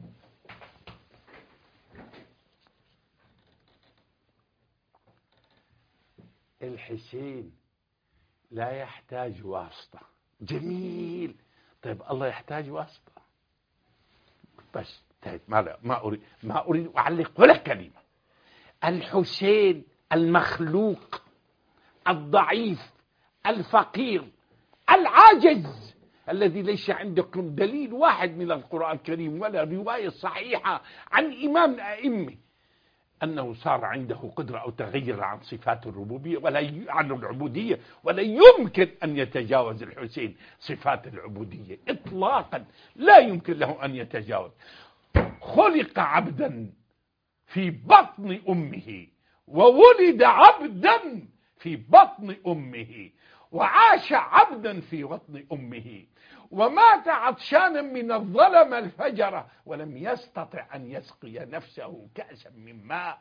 الحسين لا يحتاج واسطة. جميل. طيب الله يحتاج واسطة؟ بس ما أريد أعلق ولا كلمة. الحسين المخلوق الضعيف الفقير العاجز الذي ليس عندكم دليل واحد من القرآن الكريم ولا رواية صحيحة عن إمام الأئمة أنه صار عنده قدرة أو تغير عن صفات الربوبية ولا عن العبودية، ولا يمكن أن يتجاوز الحسين صفات العبودية إطلاقا، لا يمكن له أن يتجاوز. خلق عبدا في بطن أمه، وولد عبدا في بطن أمه، وعاش عبدا في بطن أمه، ومات عطشانا من الظلم الفجرة ولم يستطع أن يسقي نفسه كأسا من ماء،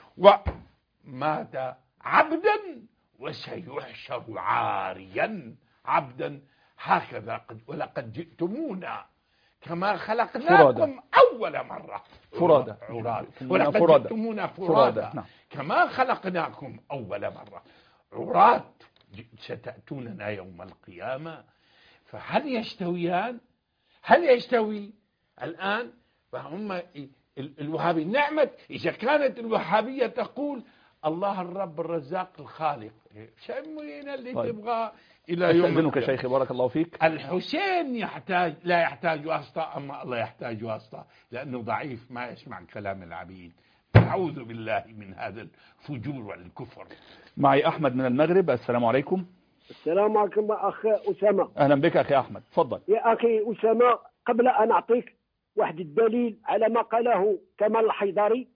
ومات عبدا وسيحشر عاريا عبدا. هكذا ولقد جئتمونا كما خلقناكم أول مرة فرادى. ولقد جئتمونا فرادى كما خلقناكم أول مرة عراة. ستأتوننا يوم القيامة. فهل يستويان؟ هل يستوي الآن؟ فهم الوهابي نعمة. إذا كانت الوهابية تقول الله الرب الرزاق الخالق، شموين اللي تبغى إلى يوم أستأذنك شيخي بارك الله فيك. الحسين لا يحتاج واسطة، أما الله يحتاج واسطة لأنه ضعيف ما يسمع كلام العبيد. أعوذ بالله من هذا الفجور والكفر. معي أحمد من المغرب. السلام عليكم. السلام عليكم أخ أسامة. أهلا بك أخي أحمد، تفضل. يا أخي أسامة، قبل أن أعطيك واحد الدليل على ما قاله كمال الحيدري.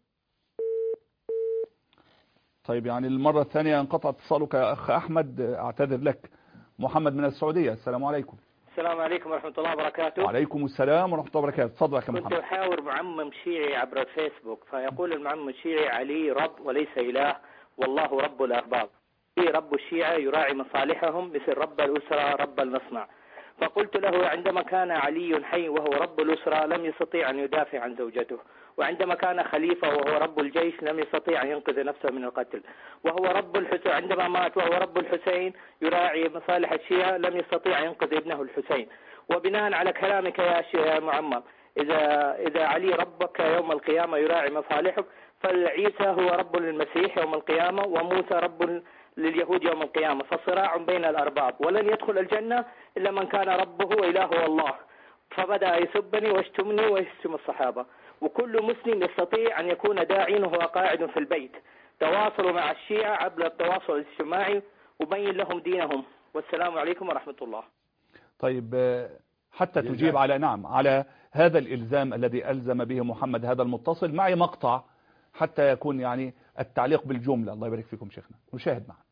طيب يعني المرة الثانية انقطع اتصالك يا أخ أحمد، أعتذر لك. محمد من السعودية. السلام عليكم. السلام عليكم ورحمة الله وبركاته. وعليكم السلام ورحمة الله وبركاته. تفضل يا محمد. كنت أحاور معمم شيعي عبر الفيسبوك، فيقول المعمم الشيعي علي رب وليس إله، والله رب الأرباب. رب الشيعة يراعي مصالحهم مثل رب الأسرة رب المصنع. فقلت له عندما كان علي حي وهو رب الأسرة لم يستطيع أن يدافع عن زوجته، وعندما كان خليفة وهو رب الجيش لم يستطيع أن ينقذ نفسه من القتل، وهو رب الحسين عندما مات وهو رب الحسين يراعي مصالح الشيعة لم يستطيع أن ينقذ ابنه الحسين. وبناء على كلامك يا معمم، إذا علي ربك يوم القيامة يراعي مصالحك، فالعيسى هو رب للمسيح يوم القيامة، وموسى رب لليهود يوم القيامة، فصراع بين الأرباب، ولن يدخل الجنة إلا من كان ربه وإلهه الله. فبدأ يسبني ويشتمني ويشتم الصحابة. وكل مسلم يستطيع أن يكون داعيا وهو قاعد في البيت. تواصلوا مع الشيعة عبر التواصل الاجتماعي وبين لهم دينهم. والسلام عليكم ورحمة الله. طيب حتى تجيب على هذا الإلزام الذي ألزم به محمد هذا المتصل، معي مقطع حتى يكون يعني التعليق بالجملة. الله يبارك فيكم شيخنا، نشاهد معا.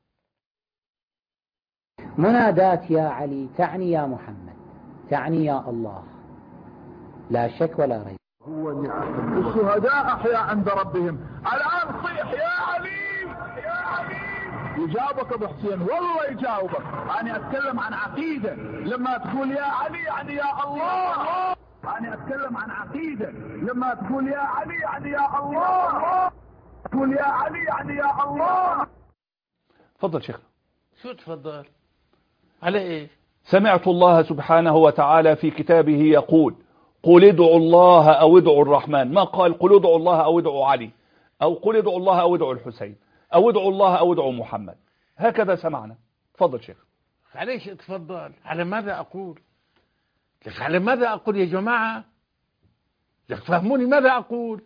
منادات يا علي تعني يا محمد، تعني يا الله، لا شك ولا ريب. هو نعم الشهداء أحياء عند ربهم. الآن صيح يا علي يا علي يجاوبك ابو حسين، والله يجاوبك. انا اتكلم عن عقيده، لما تقول يا علي يعني يا الله. انا اتكلم عن عقيده، لما تقول يا علي يعني يا الله، تقول يا علي يعني يا الله. تفضل شيخنا. شو تفضل على ايه؟ سمعت الله سبحانه وتعالى في كتابه يقول قل ادعوا الله او ادعوا الرحمن، ما قال قل ادعوا الله او ادعوا علي، او قل ادعوا الله او ادعوا الحسين، او ادعوا الله او ادعوا محمد. هكذا سمعنا. تفضل شيخ. عليش تفضل. على ماذا اقول؟ على ماذا اقول يا جماعة؟ فهموني ماذا اقول.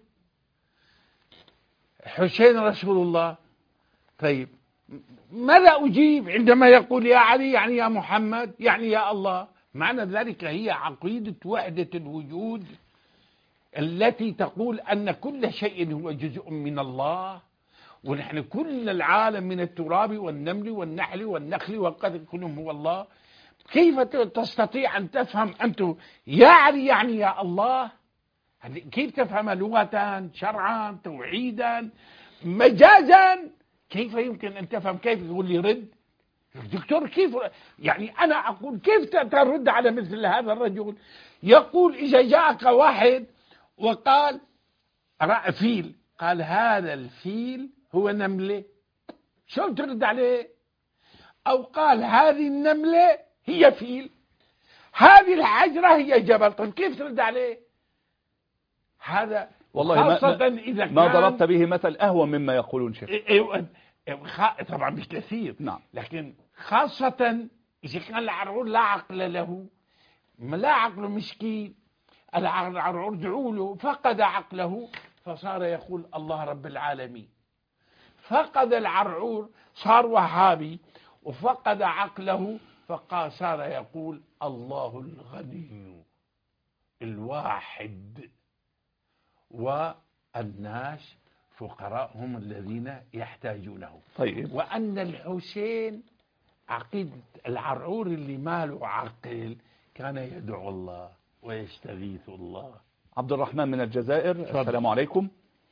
حسين رسول الله. طيب ماذا أجيب عندما يقول يا علي يعني يا محمد يعني يا الله؟ معنى ذلك هي عقيدة وحدة الوجود التي تقول أن كل شيء هو جزء من الله، ونحن كل العالم من التراب والنمل والنحل والنخل والقدر كلهم هو الله. كيف تستطيع أن تفهم أنت يا علي يعني يا الله؟ كيف تفهم لغة، شرعا، توحيدا، مجازا؟ كيف يمكن أن تفهم؟ كيف تقول لي رد دكتور؟ كيف يعني أنا أقول كيف ترد على مثل هذا الرجل يقول إذا جاءك واحد وقال فيل، قال هذا الفيل هو نملة، شو ترد عليه؟ أو قال هذه النملة هي فيل، هذه الحجرة هي جبل، طيب كيف ترد عليه؟ هذا والله خاصة إذا ما ضربت به مثل أهون مما يقولون شيخ. طبعا بكثير. نعم. لكن خاصة إذا كان العرعور لا عقل له، لا عقل مسكين، العرعور دعوا له فقد عقله فصار يقول الله رب العالمين. فقد العرعور صار وهابي وفقد عقله فصار يقول الله الغني الواحد والناس فقراء هم الذين يحتاجونه. طيب. وأن الحسين عقيدة العرعور اللي ما له عقل كان يدعو الله ويستغيث الله. عبد الرحمن من الجزائر. فضل. السلام عليكم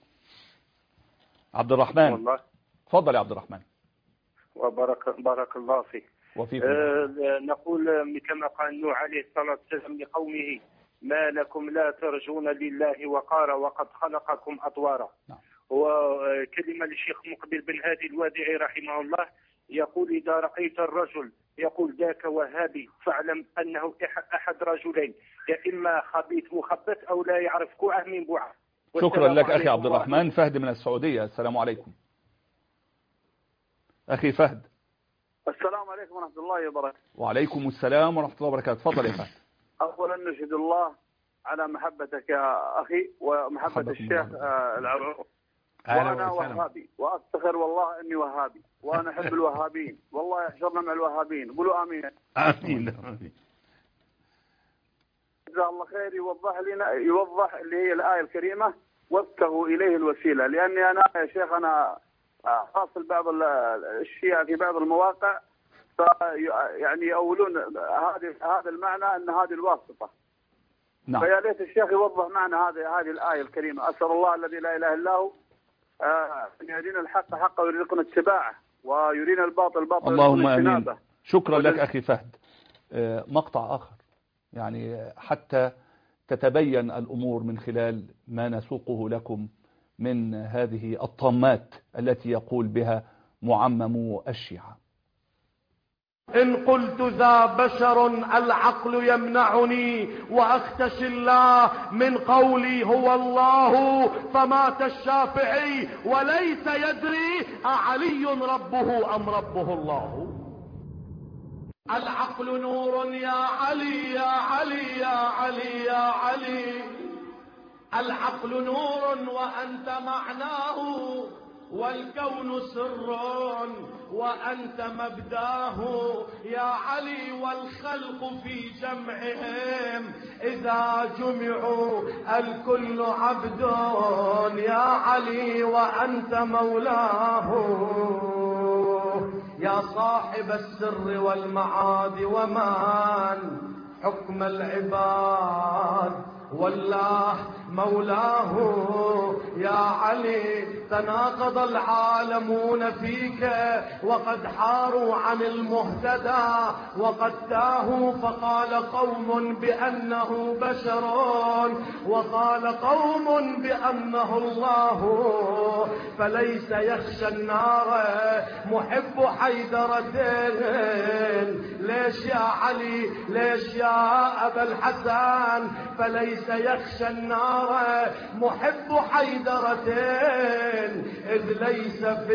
عبد الرحمن. والله. تفضل يا عبد الرحمن. بارك الله فيك. وفيكم. نقول كما قال نوح عليه الصلاة والسلام لقومه ما لكم لا ترجون لله وقارا وقد خلقكم أطوارا. نعم. وكلمة للشيخ مقبل بن هادي الوادعي رحمه الله يقول إذا رأيت الرجل يقول ذاك وهابي فاعلم أنه أحد رجلين، يا إما خبيث مخبث أو لا يعرف كوعه من بوعه. شكرا لك أخي عبد الرحمن. فهد من السعودية. السلام عليكم أخي فهد. السلام عليكم ورحمة الله وبركاته. وعليكم السلام ورحمة الله وبركاته. تفضل يا فهد. أولا نشهد الله على محبتك يا أخي ومحبة الشيخ العرعور. وأنا وهابي وأفتخر والله أني وهابي وأنا أحب الوهابين، والله يحشرنا مع الوهابين. قولوا آمين. آمين. جزاه الله خير. يوضح اللي هي الآية الكريمة وابتغوا إليه الوسيلة، لأني أنا يا شيخ أنا حاصل بعض الشيعة في بعض المواقع يعني يؤولون هذا المعنى أن هذه الواسطة. نعم. فيا ليت الشيخ يوضح معنى هذه الآية الكريمة. أسأل الله الذي لا إله إلا هو أن يرينا الحق حقا ويرزقنا اتباعه ويرينا الباطل باطلا. اللهم آمين. شكرا لك أخي فهد. مقطع آخر يعني حتى تتبين الأمور من خلال ما نسوقه لكم من هذه الطامات التي يقول بها معمم الشيعة. إن قلت ذا بشر العقل يمنعني وأختشي الله من قولي هو الله، فمات الشافعي وليس يدري أعلي ربه أم ربه الله. العقل نور يا علي يا علي يا علي يا علي، العقل نور وأنت معناه، والكون سر وأنت مبداه يا علي، والخلق في جمعهم إذا جمعوا الكل عبد يا علي وأنت مولاه. يا صاحب السر والمعاد ومن حكم العباد والله مولاه يا علي. تناقض العالمون فيك وقد حاروا عن المهتدى وقد تاهوا، فقال قوم بأنه بشر وقال قوم بأنه الله، فليس يخشى النار محب حيدرتين. ليش يا علي ليش يا أبا الحسن؟ فليس يخشى النار محب حيدرتين، إذ ليس في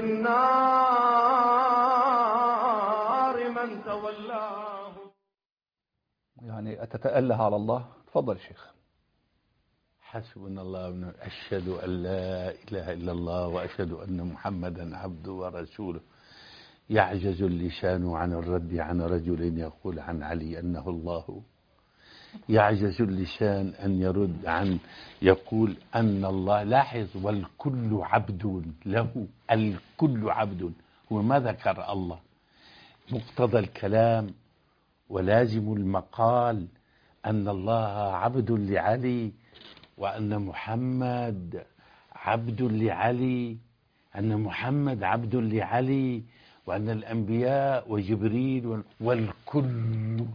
النار من تولاه. يعني أتتأله على الله؟ تفضل شيخ. حسبنا الله ونعم، أشهد أن لا إله إلا الله وأشهد أن محمدا عبده ورسوله. يعجز اللسان عن الرد عن رجل يقول عن علي أنه الله. يعجز اللسان أن يرد عن يقول أن الله. لاحظ، والكل عبد له، الكل عبد. هو ما ذكر الله. مقتضى الكلام ولازم المقال أن الله عبد لعلي، وأن محمد عبد لعلي، أن محمد عبد لعلي، وأن الأنبياء وجبريل والكل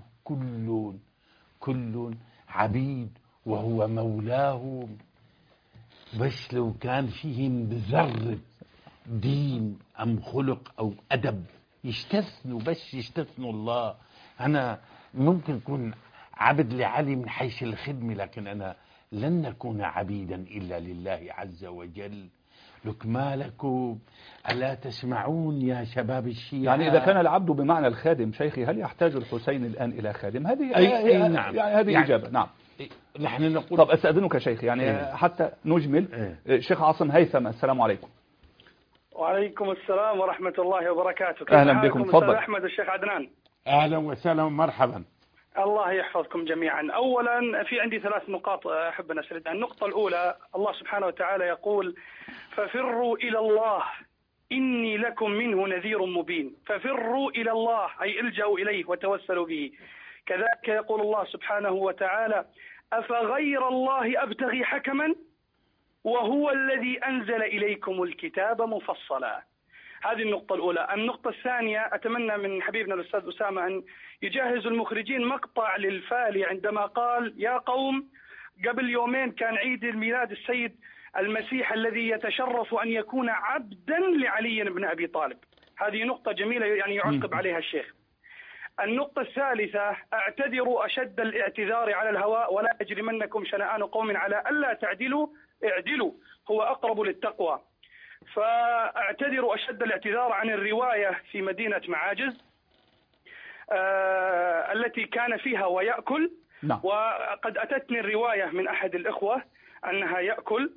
كل عبيد وهو مولاهم. بس لو كان فيهم بذرة دين أم خلق أو أدب يستثنوا، بس يستثنوا الله. أنا ممكن أكون عبد لعلي من حيث الخدمة، لكن أنا لن نكون عبيدا إلا لله عز وجل. لك ما لكم ألا تسمعون يا شباب الشيعة؟ يعني إذا كان العبد بمعنى الخادم شيخي، هل يحتاج الحسين الآن إلى خادم؟ هذه نعم. يعني هذه إجابة. نعم. نحن نقول. طب أستأذنك شيخي، يعني حتى نجمل. شيخ عاصم هيثم، السلام عليكم. وعليكم السلام ورحمة الله وبركاته. أهلا بكم. تفضل. أحمد الشيخ عدنان. أهلا وسهلا ومرحبا. الله يحفظكم جميعا. أولا في عندي 3 نقاط أحب أن أسردها. النقطة الأولى، الله سبحانه وتعالى يقول: ففروا إلى الله إني لكم منه نذير مبين. ففروا إلى الله أي الجأوا إليه وتوسلوا به. كذلك يقول الله سبحانه وتعالى: أفغير الله أبتغي حكما وهو الذي أنزل إليكم الكتاب مفصلا. هذه النقطة الأولى. النقطة الثانية، أتمنى من حبيبنا الأستاذ أسامة أن يجهز المخرجين مقطع للفالي عندما قال: يا قوم، قبل يومين كان عيد الميلاد السيد المسيح الذي يتشرف أن يكون عبدا لعلي بن أبي طالب. هذه نقطة جميلة يعني يعقب عليها الشيخ. النقطة الثالثة، أعتذر أشد الاعتذار على الهواء: ولا يجرمنكم شنآن قوم على ألا تعدلوا، اعدلوا هو أقرب للتقوى. فأعتذر أشد الاعتذار عن الرواية في مدينة معاجز التي كان فيها ويأكل. نعم. وقد أتتني الرواية من أحد الإخوة أنها يأكل،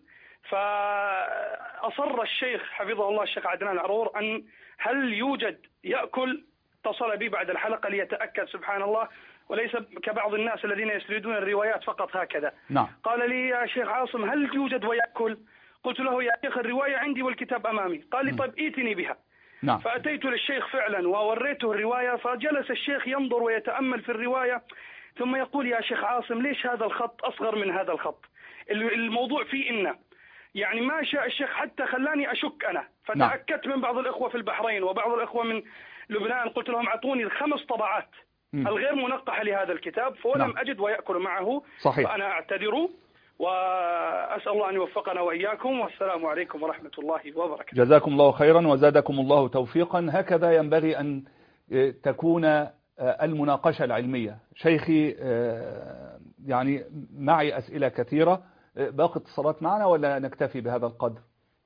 فأصر الشيخ حفظه الله الشيخ عدنان العرور أن هل يوجد يأكل. اتصل بي بعد الحلقة ليتأكد سبحان الله، وليس كبعض الناس الذين يسردون الروايات فقط هكذا. نعم. قال لي: يا شيخ عاصم هل يوجد ويأكل؟ قلت له: يا شيخ الرواية عندي والكتاب أمامي. قال لي: طيب ائتني بها. نعم. فأتيت للشيخ فعلا ووريته الرواية، فجلس الشيخ ينظر ويتأمل في الرواية، ثم يقول: يا شيخ عاصم ليش هذا الخط أصغر من هذا الخط؟ الموضوع فيه إنه يعني ما شاء الشيخ حتى خلاني أشك أنا. فتأكدت من بعض الإخوة في البحرين وبعض الإخوة من لبنان، قلت لهم: أعطوني ال5 طبعات الغير منقحة لهذا الكتاب، فلم أجد ويأكل معه. صحيح. فأنا أعتذر وأسأل الله أن يوفقنا وإياكم، والسلام عليكم ورحمة الله وبركاته. جزاكم الله خيرا وزادكم الله توفيقا. هكذا ينبغي أن تكون المناقشة العلمية. شيخي يعني معي أسئلة كثيرة، باقي اتصالات معنا ولا نكتفي بهذا القدر؟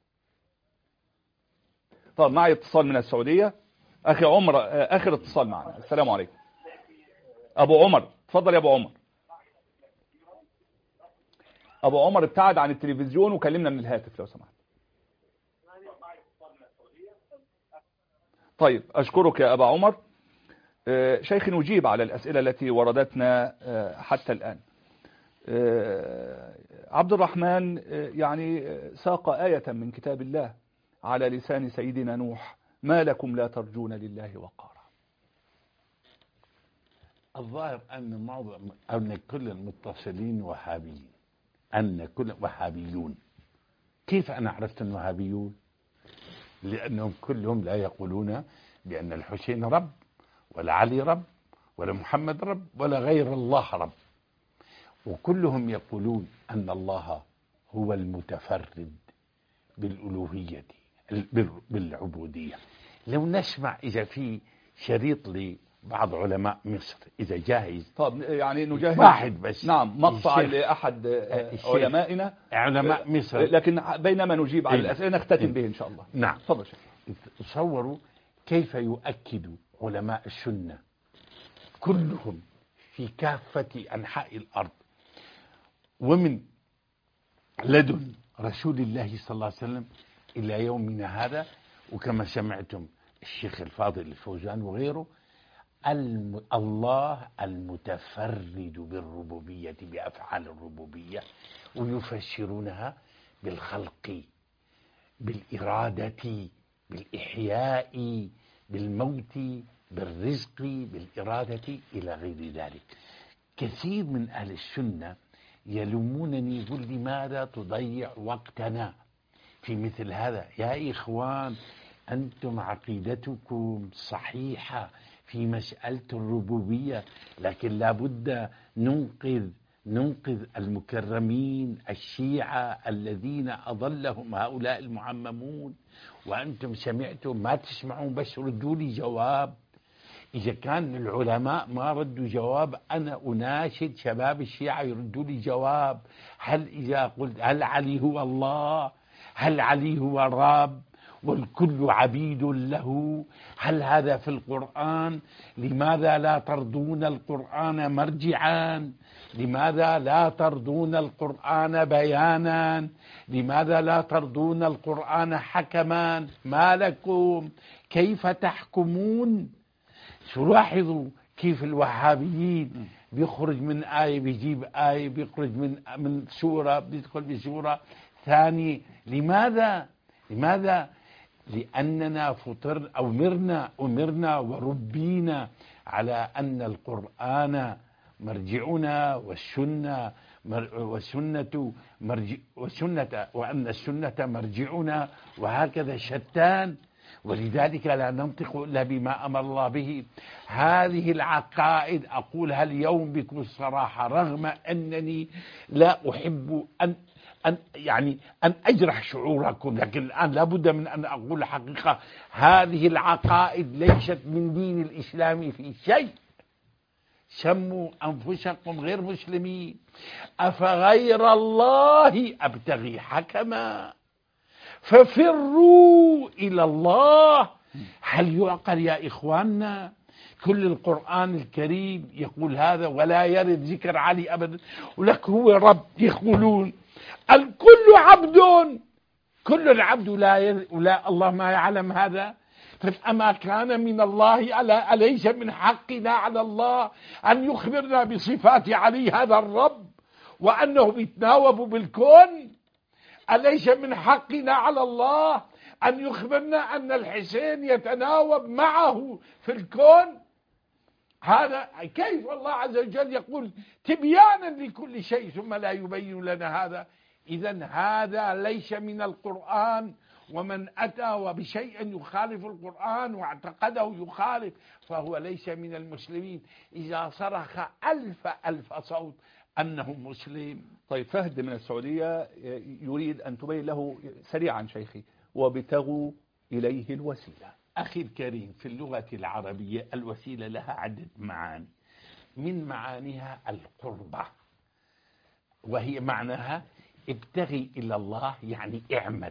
طب معي اتصال من السعودية، أخي عمر، آخر اتصال معنا. السلام عليكم. أبو عمر، تفضل يا أبو عمر. أبو عمر ابتعد عن التلفزيون وكلمنا من الهاتف لو سمحت. طيب أشكرك يا أبا عمر. شيخ نجيب على الأسئلة التي وردتنا حتى الآن. عبد الرحمن يعني ساق آية من كتاب الله على لسان سيدنا نوح: ما لكم لا ترجون لله وقارا. الظاهر أن معظم أو كل المتصلين وهابيين. أن كل وهابيون. كيف أنا عرفت أنه وهابيون؟ لأنهم كلهم لا يقولون بأن الحسين رب ولا علي رب ولا محمد رب ولا غير الله رب، وكلهم يقولون أن الله هو المتفرد بالألوهية بالعبودية. لو نسمع إذا في شريط لبعض علماء مصر إذا جاهز. طب يعني نجهز واحد بس. نعم، مقطع لأحد علمائنا علماء مصر، لكن بينما نجيب على الأسئلة نختتم به إن شاء الله. نعم. تفضل شيخ. تصوروا كيف يؤكد علماء السنة كلهم في كافة أنحاء الأرض ومن لدن رسول الله صلى الله عليه وسلم إلى يومنا هذا، وكما سمعتم الشيخ الفاضل الفوزان وغيره، الله المتفرد بالربوبية بأفعال الربوبية، ويفسرونها بالخلق بالإرادة بالإحياء بالموت بالرزق بالإرادة إلى غير ذلك. كثير من أهل السنة يلومونني يقول لماذا تضيع وقتنا في مثل هذا؟ يا إخوان، أنتم عقيدتكم صحيحة في مسألة الربوبية، لكن لابد ننقذ المكرمين الشيعة الذين أضلهم هؤلاء المعممون. وأنتم سمعتم ما تسمعون بس ردوا لي جواب. إذا كان العلماء ما ردوا جواب أنا أناشد شباب الشيعة يردوا لي جواب. إذا قلت هل علي هو الله؟ هل علي هو الرب والكل عبيد له؟ هل هذا في القرآن؟ لماذا لا ترضون القرآن مرجعا؟ لماذا لا ترضون القرآن بيانا؟ لماذا لا ترضون القرآن حكما؟ ما لكم؟ كيف تحكمون؟ تلاحظوا كيف الوهابيين بيخرج من آية بيجيب آية، بيخرج من سورة بيدخل بسورة ثانية. لماذا؟ لأننا أمرنا وربينا على أن القرآن مرجعنا وأن السنة مرجعنا، وهكذا شتان. ولذلك لا ننطق إلا بما أمر الله به. هذه العقائد أقولها اليوم بكل صراحة، رغم أنني لا أحب أن أجرح شعوركم، لكن الآن لابد من أن أقول الحقيقة. هذه العقائد ليست من دين الإسلام في شيء. سموا أنفسكم غير مسلمين. أفغير الله أبتغي حكما ففروا إلى الله. هل يعقل يا إخواننا؟ كل القرآن الكريم يقول هذا، ولا يرد ذكر علي أبدا. ولك هو رب يقولون الكل عبد، كل العبد لا الله ما يعلم هذا. أما كان من الله أليس من حقنا على الله أن يخبرنا بصفات علي هذا الرب وأنه بيتناوب بالكون؟ أليس من حقنا على الله أن يخبرنا أن الحسين يتناوب معه في الكون؟ هذا كيف الله عز وجل يقول تبيانا لكل شيء ثم لا يبين لنا هذا؟ إذن هذا ليس من القرآن، ومن أتى وبشيء يخالف القرآن واعتقده يخالف فهو ليس من المسلمين. إذا صرخ ألف صوت أنه مسلم. طيب، فهد من السعودية يريد أن تبين له سريعا شيخي، وابتغوا إليه الوسيلة. أخي الكريم، في اللغة العربية الوسيلة لها عدة معاني، من معانيها القربة، وهي معناها ابتغي إلى الله يعني اعمل،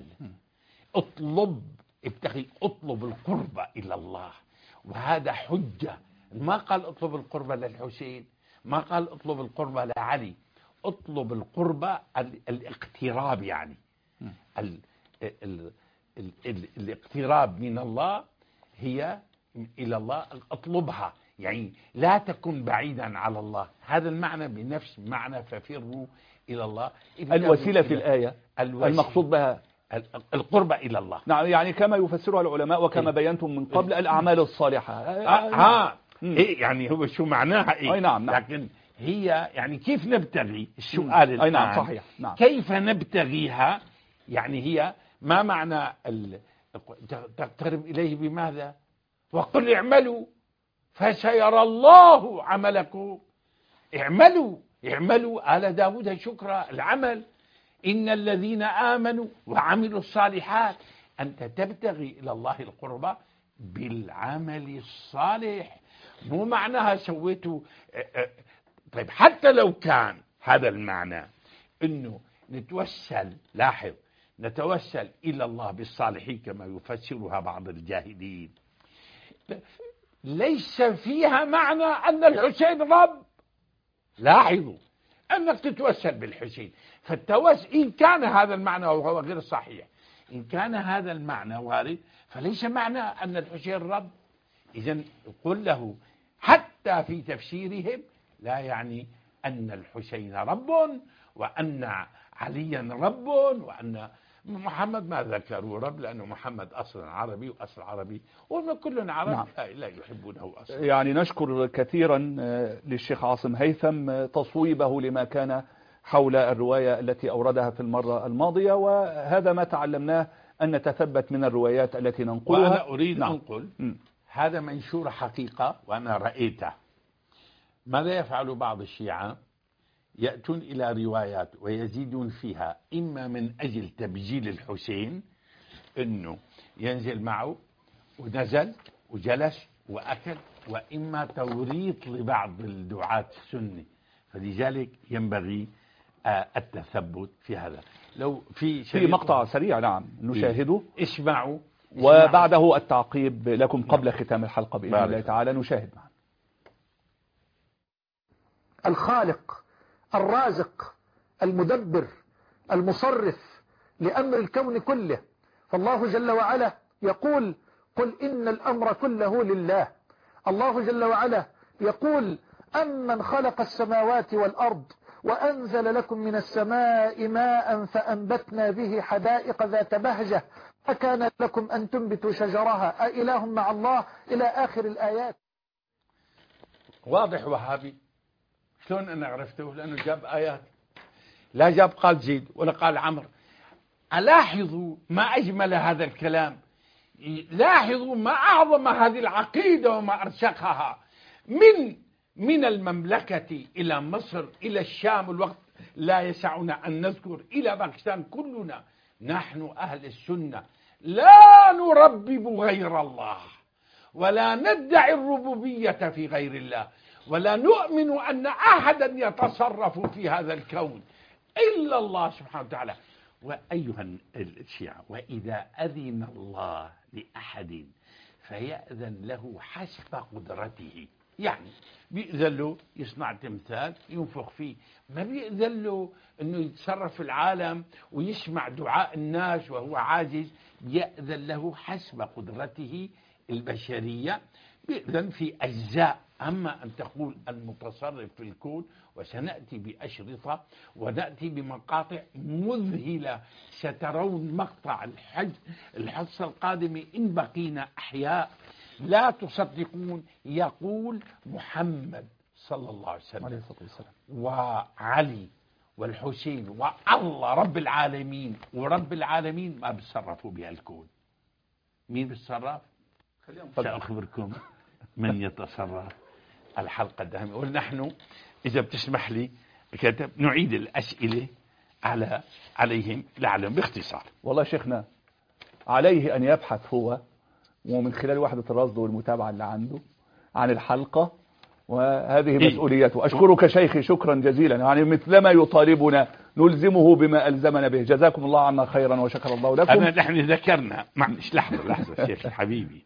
اطلب القربة إلى الله. وهذا حجة. ما قال اطلب القربة للحسين، ما قال اطلب القربة لعلي، اطلب القربة الاقتراب، يعني الاقتراب من الله هي إلى الله، اطلبها يعني لا تكن بعيدا على الله. هذا المعنى بنفس معنى ففروا إلى الله. الوسيلة في الآية المقصود بها القربة إلى الله. نعم، يعني كما يفسرها العلماء وكما بينتم من قبل الأعمال الصالحة. إيه يعني هو شو معناها إيه؟ نعم. لكن هي يعني كيف نبتغي السؤال الآن. أي نعم صحيح. نعم. كيف نبتغيها؟ يعني هي ما معنى تقترب إليه بماذا؟ وقل اعملوا فسيرى الله عملكم. اعملوا آل داود شكرا، العمل. إن الذين آمنوا وعملوا الصالحات، أنت تبتغي إلى الله القربى بالعمل الصالح، مو معناها سويته. طيب حتى لو كان هذا المعنى أنه نتوسل، لاحظ، نتوسل إلى الله بالصالحين كما يفسرها بعض الجاهلين، ليس فيها معنى أن الحسين رب. لاحظوا أنك تتوسل بالحسين، إن كان هذا المعنى وهو غير صحيح، إن كان هذا المعنى وارد فليس معنى أن الحسين رب. إذن قل له حتى في تفسيرهم لا يعني أن الحسين رب وأن عليا رب وأن محمد ما ذكروا رب، لأنه محمد أصلا عربي وأصل عربي وكلنا عرب. نعم. لا يحبونه أصلا. يعني نشكر كثيرا للشيخ عاصم هيثم تصويبه لما كان حول الرواية التي أوردها في المرة الماضية، وهذا ما تعلمناه أن نتثبت من الروايات التي ننقلها. وأنا أريد أنقل هذا منشور حقيقة وأنا رأيته. ماذا يفعل بعض الشيعة؟ يأتون إلى روايات ويزيدون فيها، إما من أجل تبجيل الحسين أنه ينزل معه ونزل وجلس وأكل، وإما توريط لبعض الدعاة السنة. فلذلك ينبغي التثبت في هذا. لو في مقطع سريع نعم نشاهده، اسمعوا وبعده التعقيب لكم قبل ختام الحلقة بإذن الله تعالى. نشاهد معا. الخالق الرازق المدبر المصرف لأمر الكون كله، فالله جل وعلا يقول قل إن الأمر كله لله. الله جل وعلا يقول أمن خلق السماوات والأرض وأنزل لكم من السماء ماء فأنبتنا به حدائق ذات بهجة أكان لكم أن تنبتوا شجرها أإله مع الله إلى آخر الآيات. واضح وهابي. شلون أنا عرفته؟ لأنه جاب آيات، لا جاب قال زيد ولا قال عمرو. ألاحظوا ما أجمل هذا الكلام، لاحظوا ما أعظم هذه العقيدة وما أرسخها. من المملكة إلى مصر إلى الشام، الوقت لا يسعنا أن نذكر، إلى باكستان، كلنا نحن أهل السنة لا نربب غير الله ولا ندعي الربوبية في غير الله، ولا نؤمن أن أحدا يتصرف في هذا الكون إلا الله سبحانه وتعالى. وأيها الشيعة، وإذا أذن الله لأحد فيأذن له حسب قدرته. يعني بيأذن له يصنع تمثال ينفخ فيه، ما بيأذن له أنه يتصرف في العالم ويسمع دعاء الناس وهو عاجز. بيأذن له حسب قدرته البشرية، بيأذن في أجزاء. أما أن تقول المتصرف في الكون، وسنأتي بأشرطة ونأتي بمقاطع مذهلة، سترون مقطع الحصة القادمة إن بقينا أحياء لا تصدقون. يقول محمد صلى الله عليه وسلم وعلي والحسين والله رب العالمين، ورب العالمين ما بيتصرفوا بهالكون. مين بيتصرف؟ سأخبركم من يتصرف الحلقة الدائمة. ونحن إذا بتسمح لي كتب نعيد الأسئلة عليهم لعلهم باختصار. والله شيخنا عليه أن يبحث هو ومن خلال وحدة الرصد والمتابعة اللي عنده عن الحلقة، وهذه مسؤوليته. أشكرك شيخي شكرا جزيلا، يعني مثلما يطالبنا نلزمه بما ألزمنا به. جزاكم الله عنا خيرا وشكر الله لكم. نحن ذكرنا معلش لحظة شيخ حبيبي،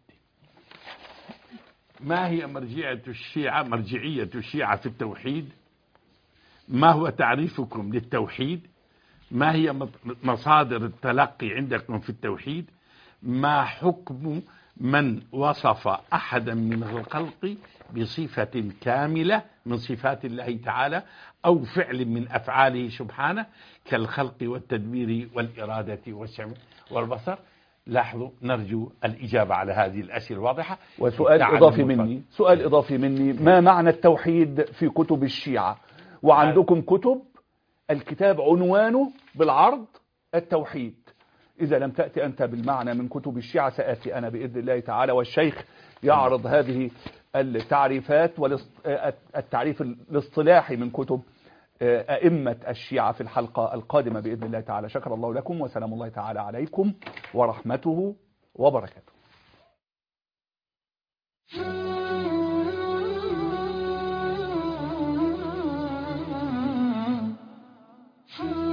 ما هي مرجعية الشيعة في التوحيد؟ ما هو تعريفكم للتوحيد؟ ما هي مصادر التلقي عندكم في التوحيد؟ ما حكم من وصف أحدا من الخلق بصفة كاملة من صفات الله تعالى أو فعل من أفعاله سبحانه كالخلق والتدبير والإرادة والسمع والبصر؟ لاحظوا نرجو الإجابة على هذه الأسئلة الواضحة. وسؤال إضافي مني ما معنى التوحيد في كتب الشيعة؟ وعندكم كتب الكتاب عنوانه بالعرض التوحيد. إذا لم تأتي أنت بالمعنى من كتب الشيعة سآتي أنا بإذن الله تعالى، والشيخ يعرض هذه التعريفات والتعريف الاصطلاحي من كتب أئمة الشيعة في الحلقة القادمة بإذن الله تعالى. شكر الله لكم وسلام الله تعالى عليكم ورحمته وبركاته. Hmm.